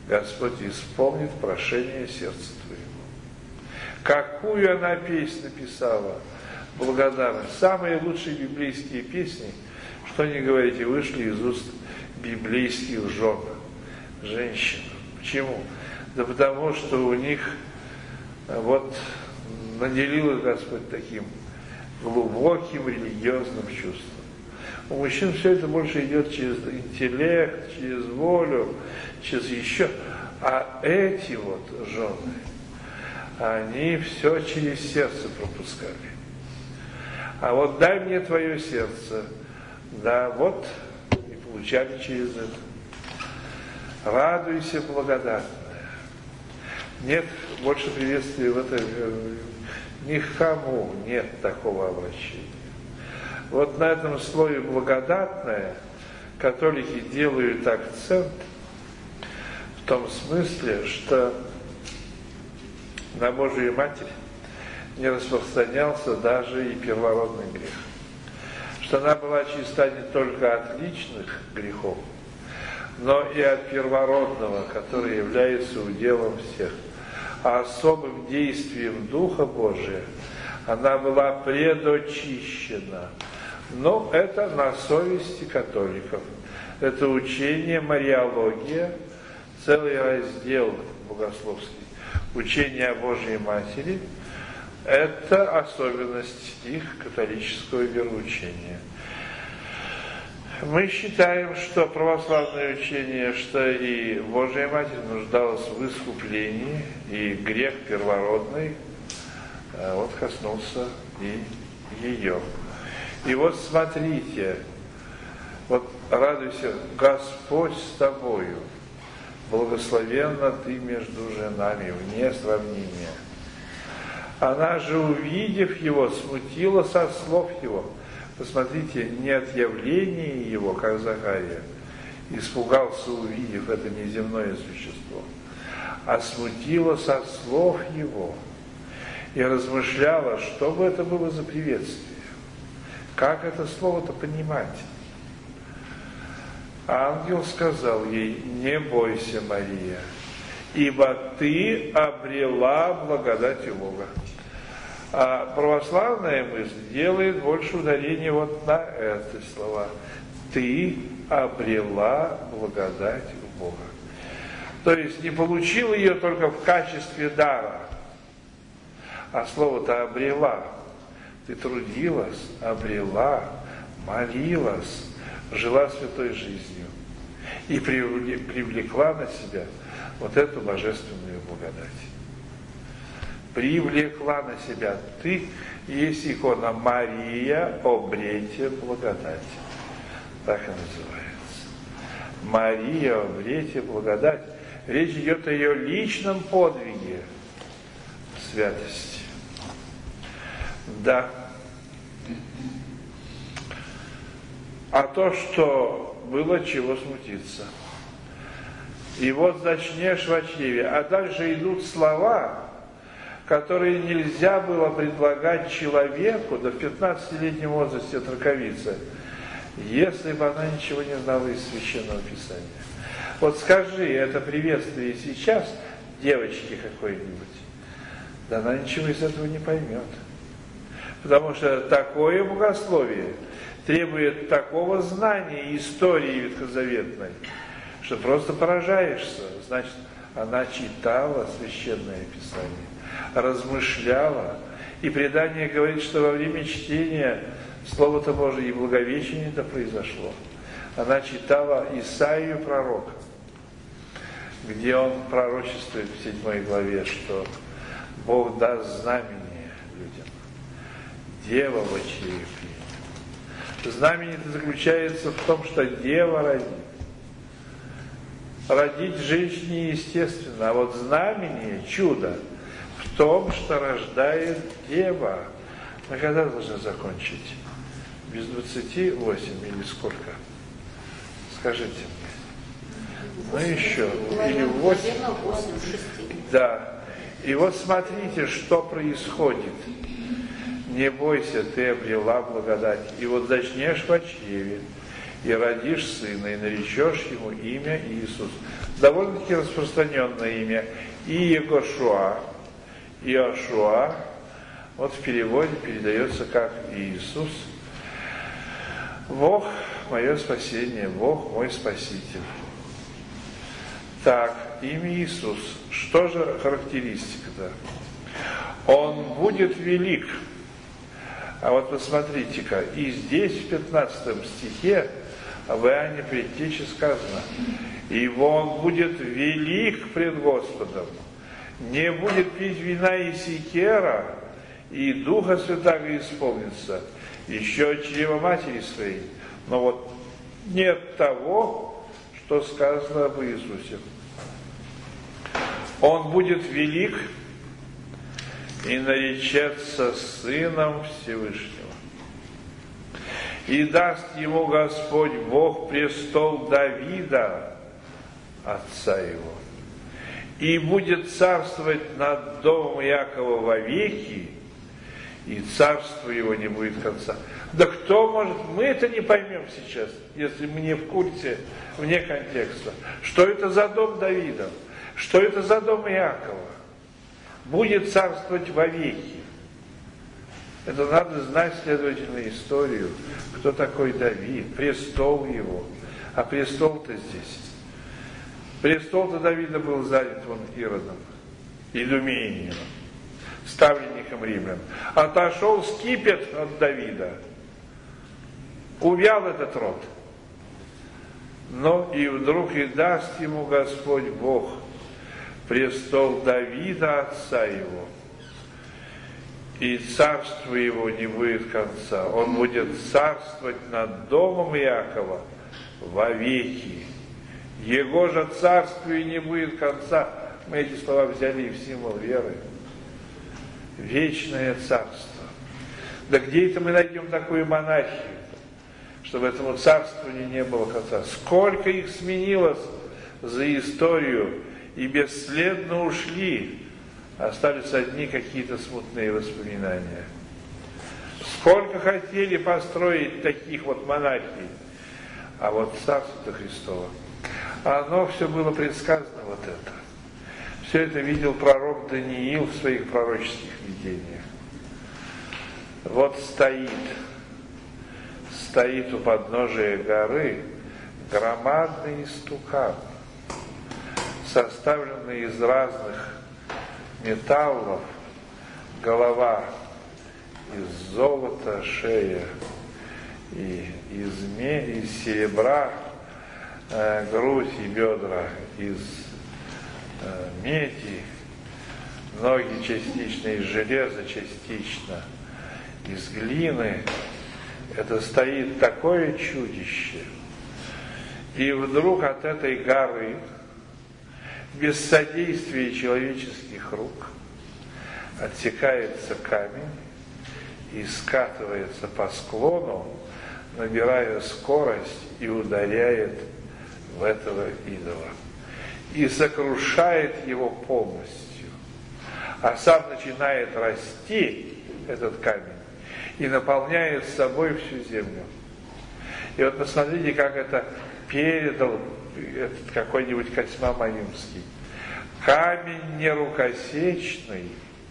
Господь исполнит прошение сердца твоего. Какую она песнь написала, благодарность. Самые лучшие библейские песни, что не говорите, вышли из уст библейских жен, женщин. Почему? Да потому что у них вот наделил их Господь таким глубоким религиозным чувством. У мужчин все это больше идет через интеллект, через волю, через еще. А эти вот жены, они все через сердце пропускали. А вот дай мне твое сердце, да, вот, и получали через это. Радуйся, благодатная. Нет больше приветствия в это, никому нет такого обращения. Вот на этом слове благодатная католики делают акцент в том смысле, что на Божию Матерь не распространялся даже и первородный грех. Что она была чиста не только от личных грехов, но и от первородного, который является уделом всех. А особым действием Духа Божия она была предочищена. Но это на совести католиков. Это учение мариология, целый раздел богословский. Учение о Божьей Матери – это особенность их католического вероучения. Мы считаем, что православное учение, что и Божья Матерь нуждалась в искуплении, и грех первородный вот коснулся и ее. И вот смотрите, вот радуйся, Господь с тобою, благословенна ты между женами, вне сравнения. Она же, увидев его, смутилась от слов его. Посмотрите, не от явления его, как Захария, испугался, увидев это неземное существо, а смутилась от слов его и размышляла, что бы это было за приветствие, как это слово-то понимать. Ангел сказал ей: не бойся, Мария, ибо ты обрела благодать у Бога. А православная мысль делает больше ударения вот на эти слова. Ты обрела благодать у Бога. То есть не получила ее только в качестве дара, а слово-то обрела. Ты трудилась, обрела, молилась, жила святой жизнью и привлекла на себя вот эту божественную благодать. Привлекла на себя. Ты есть икона Мария, обрете благодать. Так и называется. Мария, обрете благодать. Речь идет о ее личном подвиге в святости. Да. А то, что было, чего смутиться. И вот зачнешь в чреве. А дальше идут слова, которые нельзя было предлагать человеку, да в пятнадцатилетнем возрасте траковица, если бы она ничего не знала из Священного Писания. Вот скажи это приветствие сейчас девочке какой-нибудь, да она ничего из этого не поймет. Потому что такое богословие требует такого знания истории ветхозаветной, что просто поражаешься. Значит, она читала Священное Писание, размышляла, и предание говорит, что во время чтения Слова-то Божие и Благовещения-то произошло. Она читала Исаию пророка, где он пророчествует в седьмой главе, что Бог даст знамение людям. Дева в чреве принята. Знамение-то заключается в том, что дева родит. Родить женщине естественно, а вот знамение, чудо, в том, что рождает дева. Мы когда должны закончить? Без двадцати восемь или сколько? Скажите мне. Ну еще. Или восемь. Да. И вот смотрите, что происходит. Не бойся, ты обрела благодать. И вот зачнешь в чреве. и родишь сына, и наречешь ему имя Иисус. Довольно-таки распространенное имя. И Егошуа, Иошуа, вот в переводе передается как Иисус. Бог мое спасение, Бог мой Спаситель. Так, имя Иисус. Что же характеристика-то? Он будет велик. А вот посмотрите-ка, и здесь в пятнадцатом стихе в Иоанне Предтече сказано: «Ибо он будет велик пред Господом, не будет пить вина и сикера, и Духа Святаго исполнится, еще от чрева матери своей». Но вот нет того, что сказано об Иисусе. Он будет велик и наречется Сыном Всевышнего. И даст ему Господь Бог престол Давида, отца его, и будет царствовать над домом Иакова вовеки, и царство его не будет конца. Да кто может, мы это не поймем сейчас, если мы не в курсе, вне контекста. Что это за дом Давида? Что это за дом Иакова? Будет царствовать вовеки. Это надо знать, следовательно, историю. Кто такой Давид, престол его. А престол-то здесь. Престол-то Давида был занят вон Иродом, Идумеем, ставленником римлян. Отошел скипет от Давида. Увял этот род. Но и вдруг и даст ему Господь Бог престол Давида, отца его. И царство его не будет конца. Он будет царствовать над домом Иакова вовеки. Его же царствию не будет конца. Мы эти слова взяли в символ веры. Вечное царство. Да где это мы найдем такую монархию, чтобы этому царствованию не было конца? Сколько их сменилось за историю и бесследно ушли, остались одни какие-то смутные воспоминания. Сколько хотели построить таких вот монархий, а вот царство-то Христово, оно все было предсказано вот это. Все это видел пророк Даниил в своих пророческих видениях. Вот стоит, стоит у подножия горы громадный истукан, составленный из разных металлов, голова из золота, шея и из, ме, из серебра, э, грудь и бедра из э, меди, ноги частично из железа, частично из глины. Это стоит такое чудище. И вдруг от этой горы, без содействия человеческих рук, отсекается камень и скатывается по склону, набирая скорость и ударяет в этого идола. И сокрушает его полностью. А сам начинает расти, этот камень, и наполняет собой всю землю. И вот посмотрите, как это передал этот какой-нибудь Косьма Маимский. Камень нерукосечный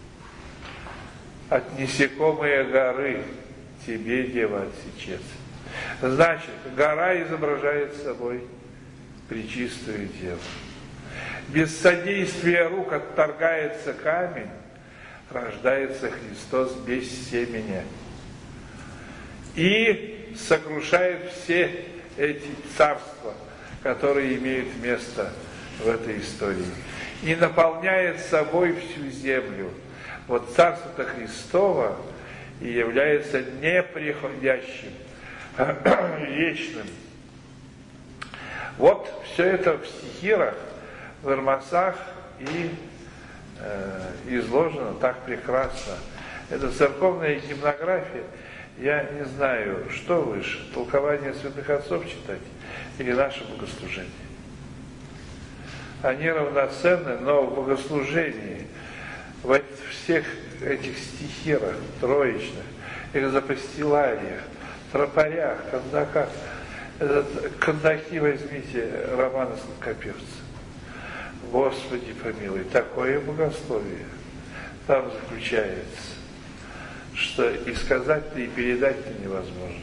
от несекомой горы тебе, дева, отсечется. Значит, гора изображает собой пречистую деву. Без содействия рук отторгается камень, рождается Христос без семени. И сокрушает все эти царства, которые имеют место в этой истории. И наполняет собой всю землю. Вот царство-то Христово и является неприходящим, вечным. Вот все это в стихирах, в Эрмосах и э, изложено так прекрасно. Это церковная гимнография. Я не знаю, что выше, толкование святых отцов читать или наше богослужение. Они равноценны, но в богослужении, в всех этих стихирах троичных, экзопостилариях, тропарях, кондаках, Этот Кандаки возьмите, роман Сладкоперца. Господи помилуй, такое богословие там заключается, что и сказать-то, и передать-то невозможно.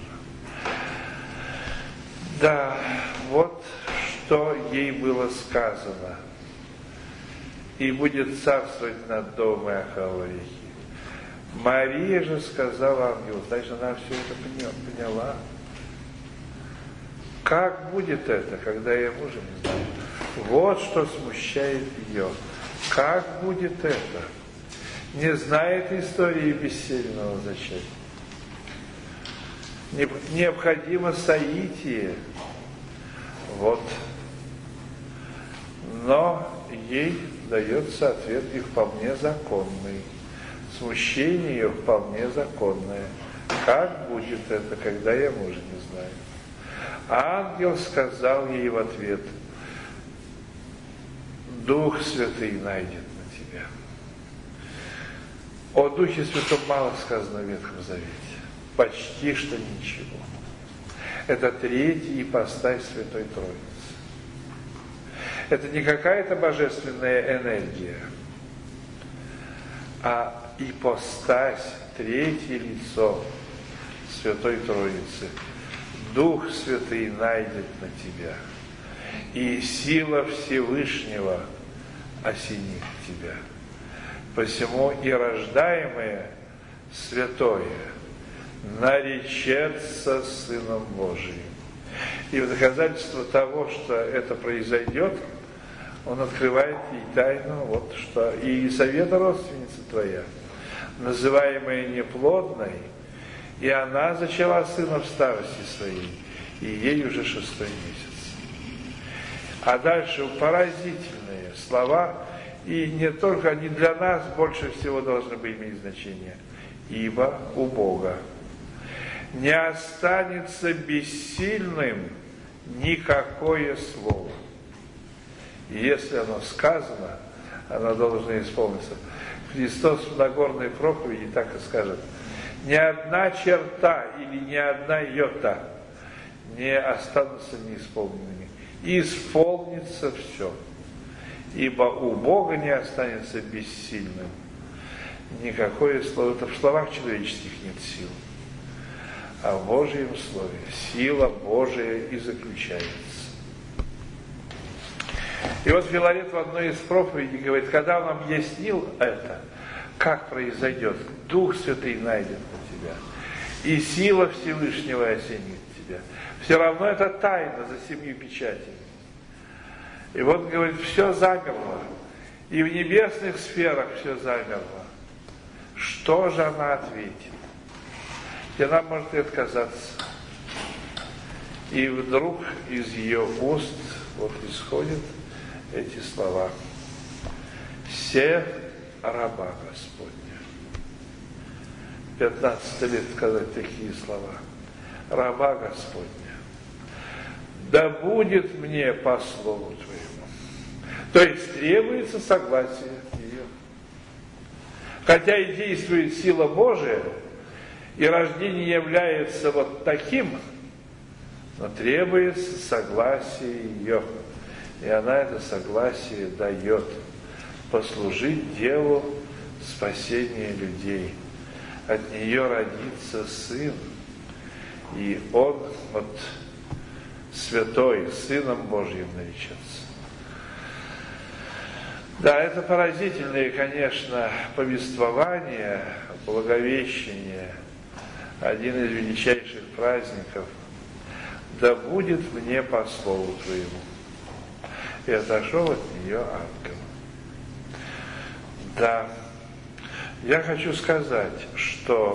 Да, вот что ей было сказано. И будет царствовать над домом Иакова реки. Мария же сказала ангелу, значит, она все это поняла. Как будет это, когда я мужа не знаю? Вот что смущает ее. Как будет это? Не знает истории бессильного зачатия. Необходимо соитие. Вот. Но ей дается ответ и вполне законный. Смущение ее вполне законное. Как будет это, когда я мужа не знаю? Ангел сказал ей в ответ: Дух Святый найдет на тебя. О Духе Святом мало сказано в Ветхом Завете. Почти что ничего. Это третья ипостась Святой Троицы. Это не какая-то божественная энергия, а ипостась, третье лицо Святой Троицы. Дух Святый найдет на тебя, и сила Всевышнего осенит тебя. Посему и рождаемое святое наречется Сыном Божиим. И в доказательство того, что это произойдет, он открывает ей тайну, вот что и Елисавета, родственница твоя, называемая неплодной, и она зачала сына в старости своей, и ей уже шестой месяц. А дальше поразительные слова, и не только они для нас больше всего должны бы иметь значение. Ибо у Бога не останется бессильным никакое слово. И если оно сказано, оно должно исполниться. Христос в Нагорной проповеди так и скажет: ни одна черта или ни одна йота не останутся неисполненными. Исполнится все. Ибо у Бога не останется бессильным никакое слово. Это в словах человеческих нет сил, а в Божьем Слове сила Божия и заключается. И вот Филарет в одной из проповедей говорит, когда он объяснил это, как произойдет, Дух Святый найдет на тебя, и сила Всевышнего осенит тебя. Все равно это тайна за семью печатями. И вот, говорит, все замерло, и в небесных сферах все замерло. Что же она ответит? И она может и отказаться. И вдруг из ее уст вот исходят эти слова: «Се раба Господня». пятнадцать лет сказать такие слова. Раба Господня. Да будет мне по слову Твоему. То есть требуется согласие ее. Хотя и действует сила Божия, и рождение является вот таким, но требуется согласие ее. И она это согласие дает послужить делу спасения людей. От нее родится сын, и он вот святой, Сыном Божьим наречется. Да, это поразительное, конечно, повествование, благовещение, один из величайших праздников. Да будет мне по слову Твоему. И отошел от нее ангел. Да, я хочу сказать, что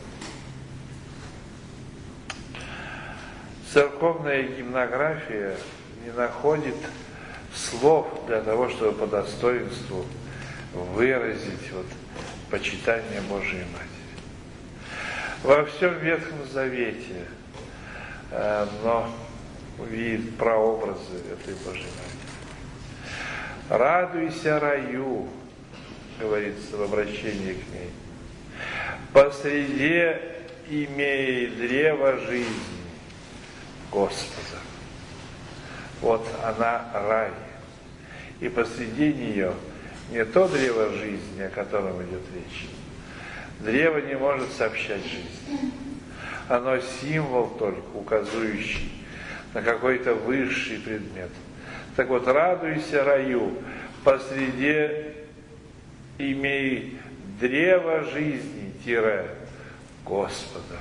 церковная гимнография не находит слов для того, чтобы по достоинству выразить вот почитание Божией Матери. Во всем Ветхом Завете э, но видит прообразы этой Божьей Матери. «Радуйся, раю», говорится в обращении к ней, «посреди имей древа жизни, Господа. Вот она рай. И посреди нее не то древо жизни, о котором идет речь. Древо не может сообщать жизнь. Оно символ только, указывающий на какой-то высший предмет. Так вот, радуйся раю, посреди имей древо жизни, тире Господа.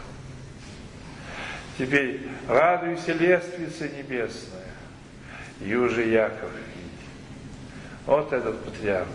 Теперь радуйся, лествица небесная, юже Яков видит. Вот этот патриарх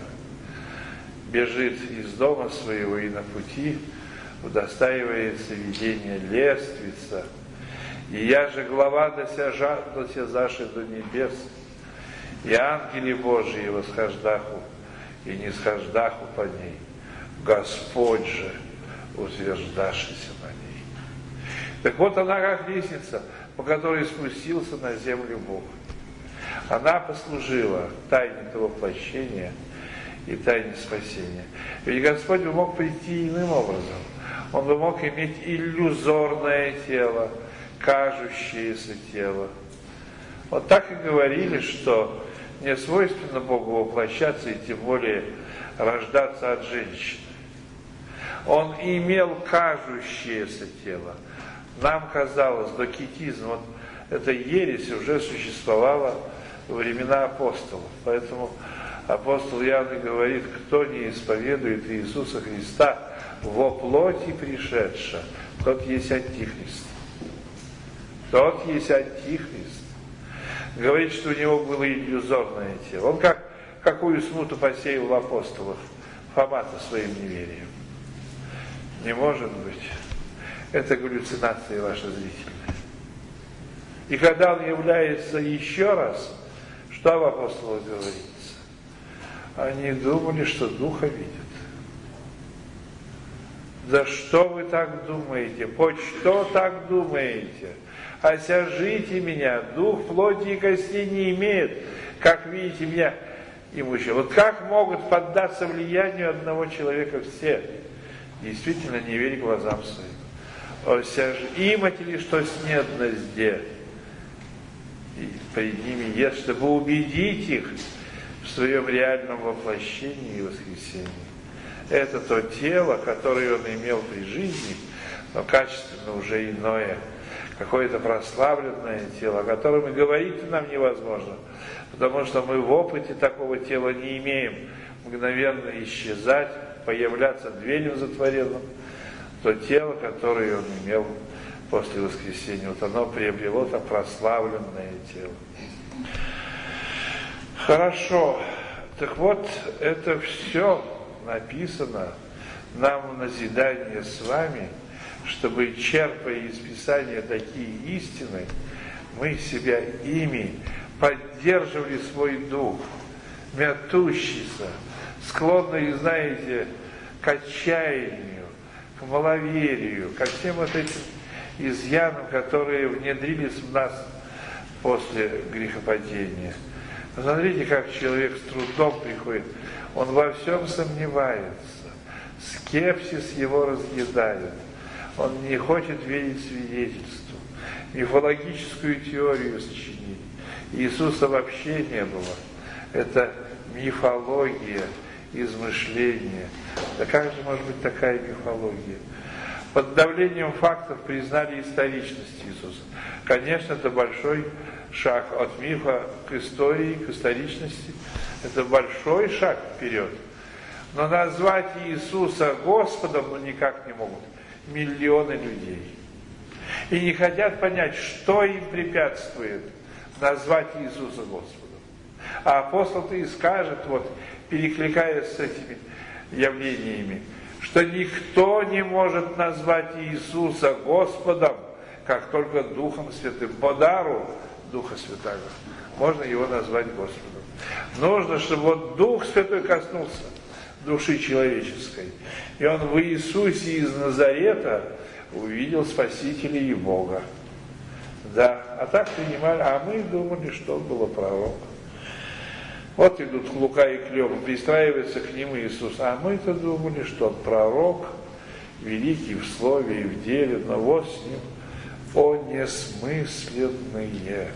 бежит из дома своего и на пути удостаивается видения лествица. И я же глава досязаши до небес, и ангели Божии восхождаху и нисхождаху по ней. Господь же утверждашися на ней. Так вот она как лестница, по которой спустился на землю Бог. Она послужила тайне того воплощения и тайне спасения. Ведь Господь бы мог прийти иным образом. Он бы мог иметь иллюзорное тело, кажущееся тело. Вот так и говорили, что не свойственно Богу воплощаться и тем более рождаться от женщины. Он имел кажущееся тело. Нам казалось, докетизм, вот эта ересь уже существовала во времена апостолов. Поэтому апостол Иоанн говорит, кто не исповедует Иисуса Христа во плоти пришедша, тот есть антихрист. Тот есть антихрист. Говорит, что у него было иллюзорное тело. Он как, какую смуту посеял в апостолах Фома-то своим неверием. Не может быть. Это галлюцинации ваши зрительные. И когда он является еще раз, что в апостолах говорится? Они думали, что Духа видят. Да что вы так думаете? По что так думаете? Осяжите меня, дух плоти и костей не имеет, как видите меня имущего. Вот как могут поддаться влиянию одного человека все? Действительно, не верь глазам своим. Осяж... Имате ли что снедно зде? И пред ними есть, чтобы убедить их в своем реальном воплощении и воскресении. Это то тело, которое он имел при жизни, но качественно уже иное. Какое-то прославленное тело, о котором и говорить нам невозможно, потому что мы в опыте такого тела не имеем. Мгновенно исчезать, появляться дверью затворенным. То тело, которое он имел после воскресения, вот оно приобрело то прославленное тело. Хорошо. Так вот, это все написано нам в назидание с вами, чтобы, черпая из Писания такие истины, мы себя ими поддерживали свой дух, мятущийся, склонный, знаете, к отчаянию, к маловерию, ко всем вот этим изъянам, которые внедрились в нас после грехопадения. Смотрите, как человек с трудом приходит, он во всем сомневается, скепсис его разъедает. Он не хочет верить свидетельству, мифологическую теорию сочинить. Иисуса вообще не было. Это мифология, измышление. Да как же может быть такая мифология? Под давлением фактов признали историчность Иисуса. Конечно, это большой шаг от мифа к истории, к историчности. Это большой шаг вперед. Но назвать Иисуса Господом ну никак не могут. Миллионы людей. И не хотят понять, что им препятствует назвать Иисуса Господом. А апостол-то и скажет, вот, перекликаясь с этими явлениями, что никто не может назвать Иисуса Господом, как только Духом Святым. По дару Духа Святого можно его назвать Господом. Нужно, чтобы вот Дух Святой коснулся души человеческой. И он в Иисусе из Назарета увидел Спасителя и Бога. Да, а так принимали, а мы думали, что он был пророк. Вот идут Лука и Клёпа, пристраивается к ним Иисус. А мы-то думали, что он пророк, великий в слове и в деле, но вот с ним он несмысленные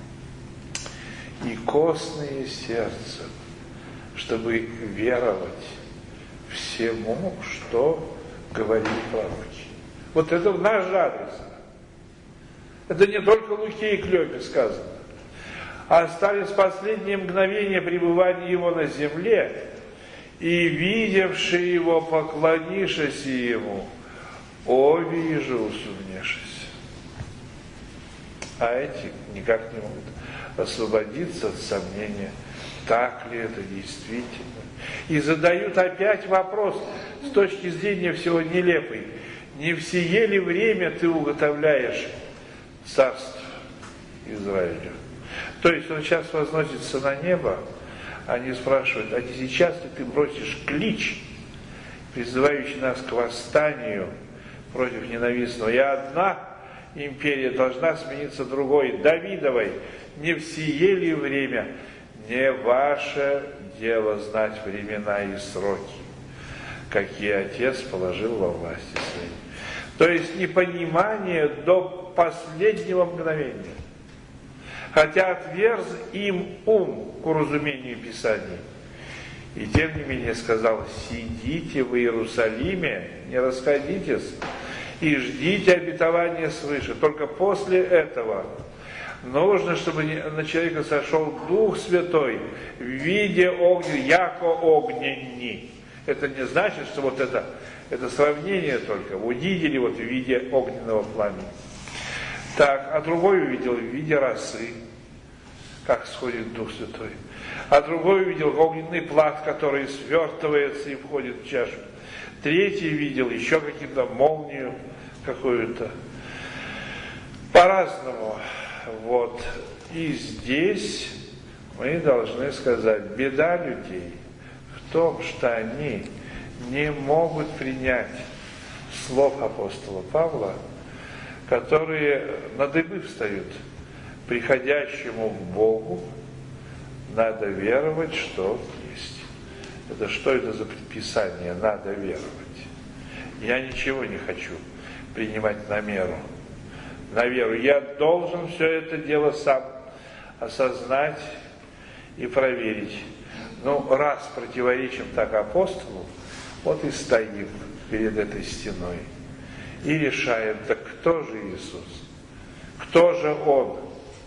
и костные сердцем, чтобы веровать всему, что говорили пророки. Вот это в наш адрес. Это не только Луке и Клёпе сказано. А остались последние мгновения пребывания его на земле, и видевшие его, поклонившись ему, о, вижу, усумнешься. А эти никак не могут освободиться от сомнения, так ли это действительно. И задают опять вопрос с точки зрения всего нелепый. Не в сие ли время ты уготовляешь царство Израилю? То есть он сейчас возносится на небо, они спрашивают, а не сейчас ли ты бросишь клич, призывающий нас к восстанию против ненавистного? И одна империя должна смениться другой, Давидовой. Не в сие ли время? Не ваше дело знать времена и сроки, какие Отец положил во власти своей. То есть непонимание до последнего мгновения. Хотя отверз им ум к уразумению Писаний. И тем не менее сказал, сидите в Иерусалиме, не расходитесь, и ждите обетования свыше. Только после этого нужно, чтобы на человека сошел Дух Святой в виде огня, яко огненни. Это не значит, что вот это, это сравнение только. Увидели вот в виде огненного пламени. Так, а другой увидел в виде росы, как сходит Дух Святой. А другой увидел огненный плат, который свертывается и входит в чашу. Третий видел еще какую-то молнию какую-то. По-разному. Вот. И здесь мы должны сказать, беда людей в том, что они не могут принять слов апостола Павла, которые на дыбы встают. Приходящему к Богу надо веровать, что есть. Это что это за предписание? Надо веровать. Я ничего не хочу принимать на меру. На веру. Я должен все это дело сам осознать и проверить. Ну, раз противоречим так апостолу, вот и стоим перед этой стеной. И решаем, так кто же Иисус? Кто же Он?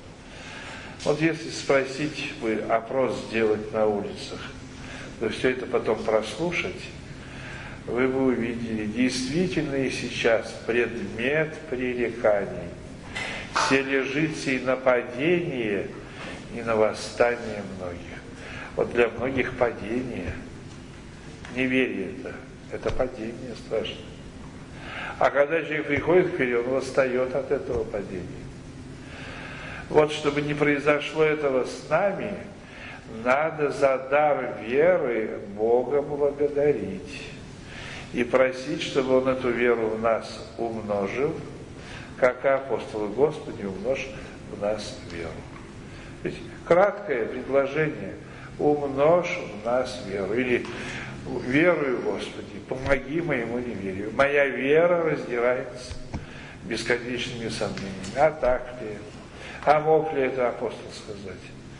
Вот если спросить бы, опрос сделать на улицах, то все это потом прослушать, вы бы увидели, действительно и сейчас предмет пререканий. Все лежит сей нападение и на восстание многих. Вот для многих падение, неверие это, это падение страшное. А когда человек приходит вперед, он восстает от этого падения. Вот чтобы не произошло этого с нами, надо за дар веры Бога благодарить и просить, чтобы Он эту веру в нас умножил, как апостолы: Господи, умножь в нас веру. Ведь краткое предложение: умножь в нас веру. Или верую, Господи, помоги моему неверию. Моя вера раздирается бесконечными сомнениями. А так ли? А мог ли это апостол сказать?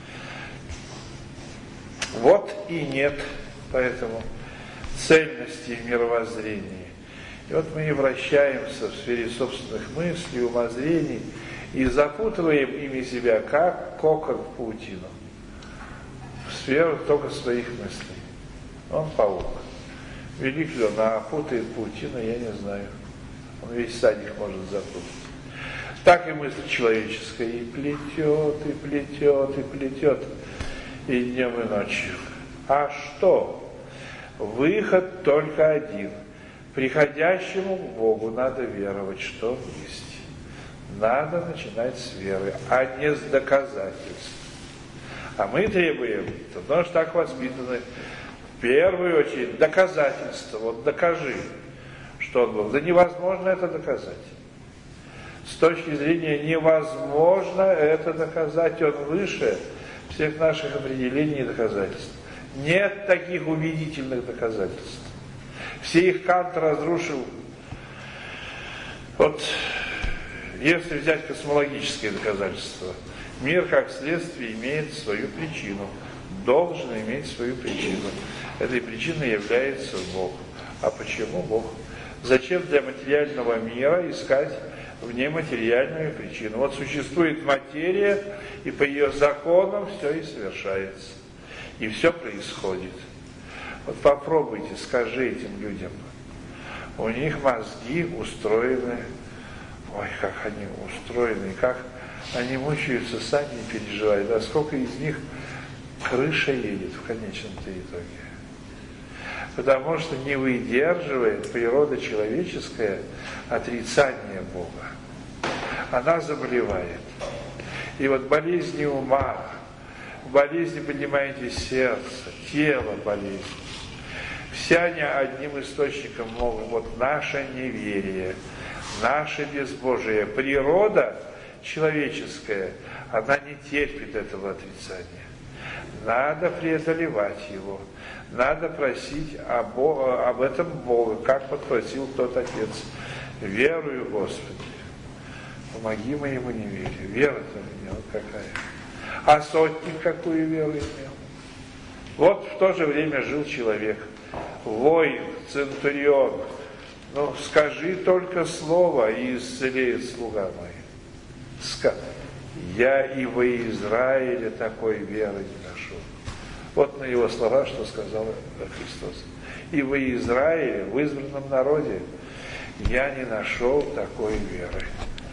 Вот и нет, поэтому цельности в мировоззрении. И вот мы и вращаемся в сфере собственных мыслей, умозрений и запутываем ими себя, как кокон в паутину, в сферу только своих мыслей. Он паук. Велик ли он, а путает паутину, я не знаю. Он весь садик может запутать. Так и мысль человеческая и плетет, и плетет, и плетет, и днем, и ночью. А что? Выход только один. Приходящему к Богу надо веровать, что есть. Надо начинать с веры, а не с доказательств. А мы требуем, потому что так воспитаны, в первую очередь доказательства. Вот докажи, что он был. Да невозможно это доказать. С точки зрения невозможно это доказать, он выше всех наших определений и доказательств. Нет таких убедительных доказательств. Все их Кант разрушил. Вот если взять космологические доказательства, мир как следствие имеет свою причину, должен иметь свою причину. Этой причиной является Бог. А почему Бог? Зачем для материального мира искать внематериальную причину? Вот существует материя, и по ее законам все и совершается. И все происходит. Вот попробуйте, скажи этим людям. У них мозги устроены, ой, как они устроены, как они мучаются, сами переживают, да сколько из них крыша едет в конечном-то итоге. Потому что не выдерживает природа человеческая отрицание Бога. Она заболевает. И вот болезни ума, болезни, понимаете, сердца, тело болезни, все они одним источником могут, вот наше неверие, наше безбожие, природа человеческая, она не терпит этого отрицания. Надо преодолевать его, надо просить об, об этом Бога, как попросил тот отец. Верую, Господи, помоги моему неверию. Вера-то у меня вот какая. А сотник какую веру имел? Вот в то же время жил человек, воин, центурион. Ну, скажи только слово, и исцелеет слуга мой. Ска... Я и во Израиле такой веры не нашел. Вот на его слова, что сказал Христос. И во Израиле, в избранном народе, я не нашел такой веры.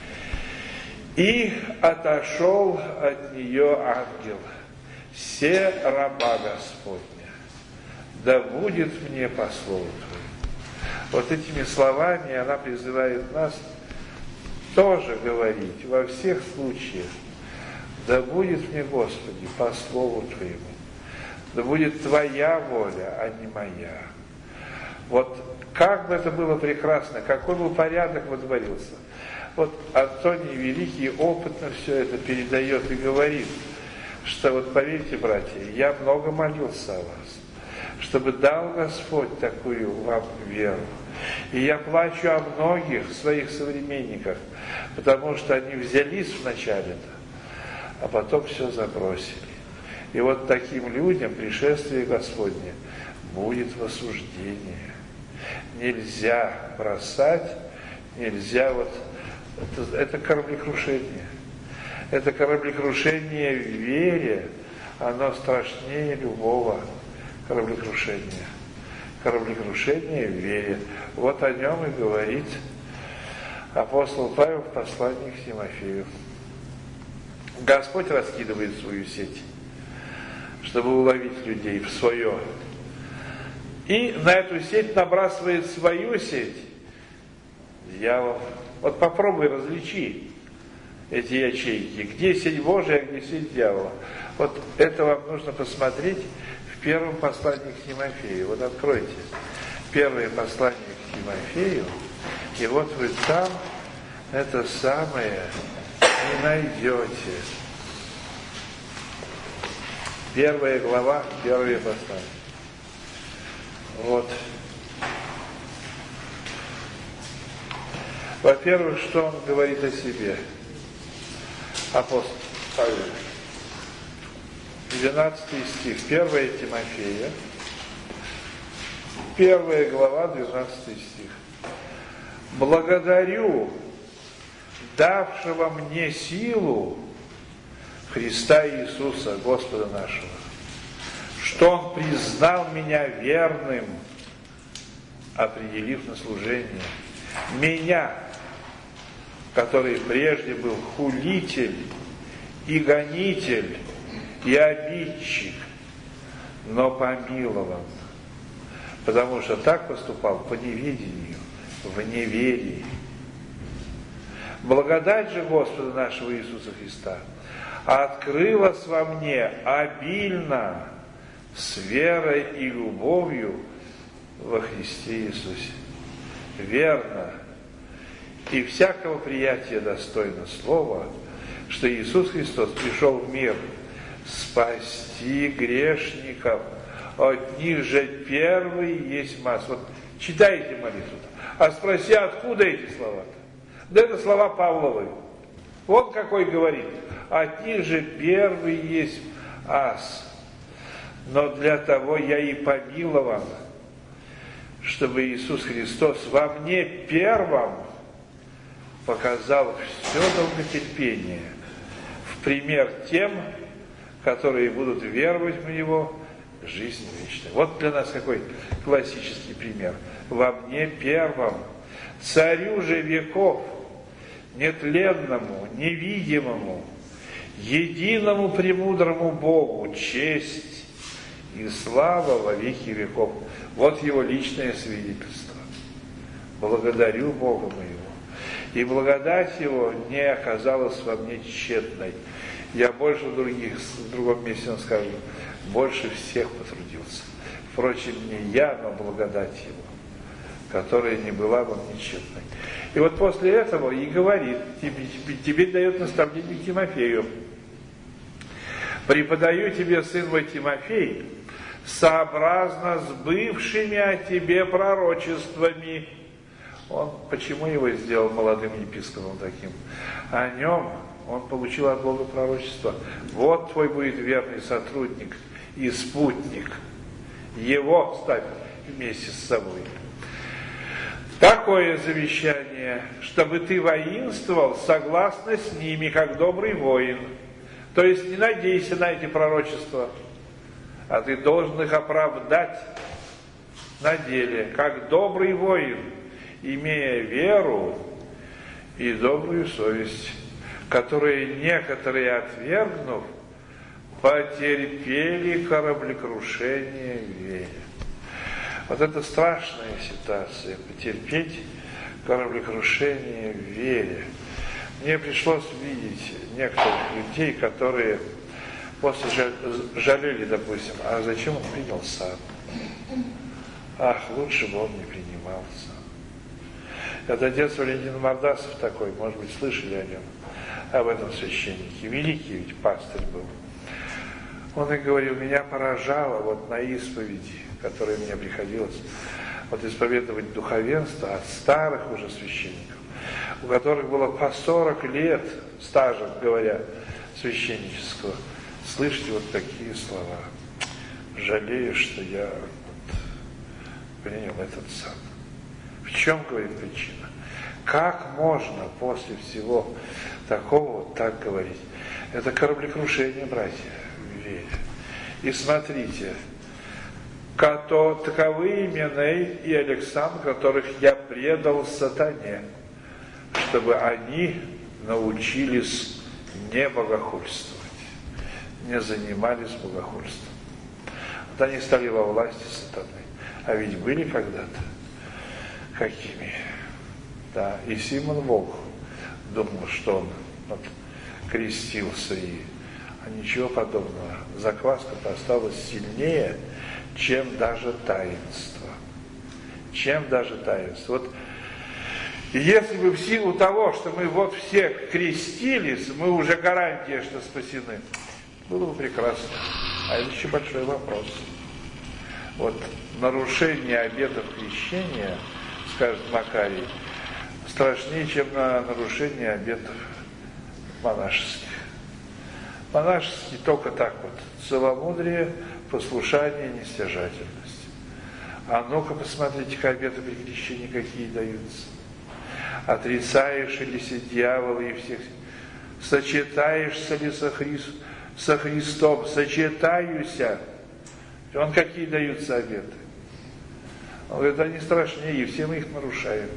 И отошел от нее ангел. Се раба Господня, да будет мне по слову Твоему. Вот этими словами она призывает нас тоже говорить во всех случаях: да будет мне, Господи, по слову Твоему, да будет Твоя воля, а не моя. Вот как бы это было прекрасно, какой бы порядок водворился. Вот Антоний Великий опытно все это передает и говорит, что вот поверьте, братья, я много молился о вас, чтобы дал Господь такую вам веру. И я плачу о многих своих современниках, потому что они взялись вначале-то, а потом все забросили. И вот таким людям пришествие Господне будет в осуждение. Нельзя бросать, нельзя вот... Это, это кораблекрушение. Это кораблекрушение в вере, оно страшнее любого кораблекрушения. Кораблекрушение в вере. Вот о нем и говорит апостол Павел в послании к Тимофею. Господь раскидывает свою сеть, чтобы уловить людей в свое. И на эту сеть набрасывает свою сеть дьявол. Вот попробуй различи эти ячейки. Где сеть Божия, а где сеть дьявола. Вот это вам нужно посмотреть в первом послании к Тимофею. Вот откройте первое послание к Тимофею, и вот вы там это самое и найдете. Первая глава, первое послание. Вот. Во-первых, что он говорит о себе? Апостол Павел. двенадцатый стих, первое Тимофея, первая глава, двенадцатый стих. Благодарю давшего мне силу Христа Иисуса, Господа нашего, что Он признал меня верным, определив на служение. Меня, который прежде был хулитель и гонитель и обидчик, но помилован, потому что так поступал по неведению, в неверии. Благодать же Господа нашего Иисуса Христа открылась во мне обильно с верой и любовью во Христе Иисусе. Верно и всякого приятия достойно слова, что Иисус Христос пришел в мир спасти грешников, от них же первый есть масса. Вот читайте молитву, а спроси, откуда эти слова-то? Да это слова Павловы. Вот какой говорит. От них же первый есть ас. Но для того я и помилован, чтобы Иисус Христос во мне первым показал все долготерпение в пример тем, которые будут веровать в Него жизнь вечную. Вот для нас какой классический пример. Во мне первым, царю же веков, нетленному, невидимому, единому премудрому Богу честь и слава во веки веков. Вот его личное свидетельство. Благодарю Бога моего. И благодать его не оказалась во мне тщетной. Я больше в, других, в другом месте он скажет, больше всех потрудился. Впрочем, не я, но благодать его, которая не была во мне тщетной. И вот после этого и говорит, тебе, тебе дает наставление Тимофею. Преподаю тебе, сын мой Тимофей, сообразно с бывшими о тебе пророчествами. Он, почему его сделал молодым епископом таким? О нем он получил от Бога пророчество. Вот твой будет верный сотрудник и спутник. Его ставь вместе с собой. Такое завещание, чтобы ты воинствовал согласно с ними, как добрый воин. То есть не надейся на эти пророчества, а ты должен их оправдать на деле, как добрый воин, имея веру и добрую совесть, которые некоторые, отвергнув, потерпели кораблекрушение в вере. Вот это страшная ситуация, потерпеть кораблекрушение в вере. Мне пришлось видеть некоторых людей, которые после жалели, допустим, а зачем он принял сан? Ах, лучше бы он не принимался. Это отец Валентин Мордасов такой, может быть, слышали о нем, об этом священнике. Великий ведь пастырь был. Он и говорил, меня поражало вот на исповеди, которой мне приходилось вот исповедовать духовенство от старых уже священников, у которых было по сорок лет стажа, говоря, священнического. Слышите вот такие слова. Жалею, что я вот принял этот сан. В чем, говорит, причина? Как можно после всего такого вот так говорить? Это кораблекрушение, братья, в вере. И смотрите, Като, таковы Именей и Александр, которых я предал сатане, чтобы они научились не богохульствовать, не занимались богохульством. Вот они стали во власти сатаны. А ведь были когда-то какими? Да, и Симон Волк думал, что он вот, крестился, и а ничего подобного. Закваска-то осталась сильнее, чем даже таинство. Чем даже таинство. Вот если бы в силу того, что мы вот все крестились, мы уже гарантия, что спасены, было бы прекрасно. А это еще большой вопрос. Вот нарушение обетов крещения, скажет Макарий, страшнее, чем на нарушение обетов монашеских. Монашеские только так вот. Целомудрие, послушание, нестяжательность. А ну-ка посмотрите-ка обеты при крещении какие даются. Отрицаешь ли се дьявола и всех, сочетаешься ли со, Хри... со Христом, сочетаюся. Он какие даются обеты? Он говорит, они страшнее, и все мы их нарушаем.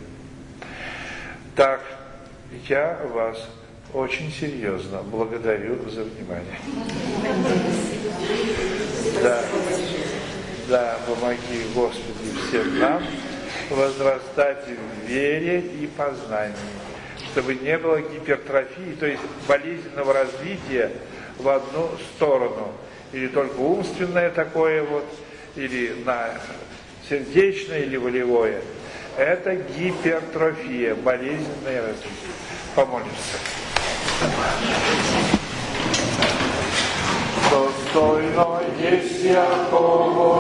Так, я вас очень серьезно благодарю за внимание. Да, да, помоги, Господи, всем нам возрастать в вере и познании, чтобы не было гипертрофии, то есть болезненного развития в одну сторону, или только умственное такое вот, или на сердечное, или волевое. Это гипертрофия, болезненное развитие. Помолимся. Достойно есть Якова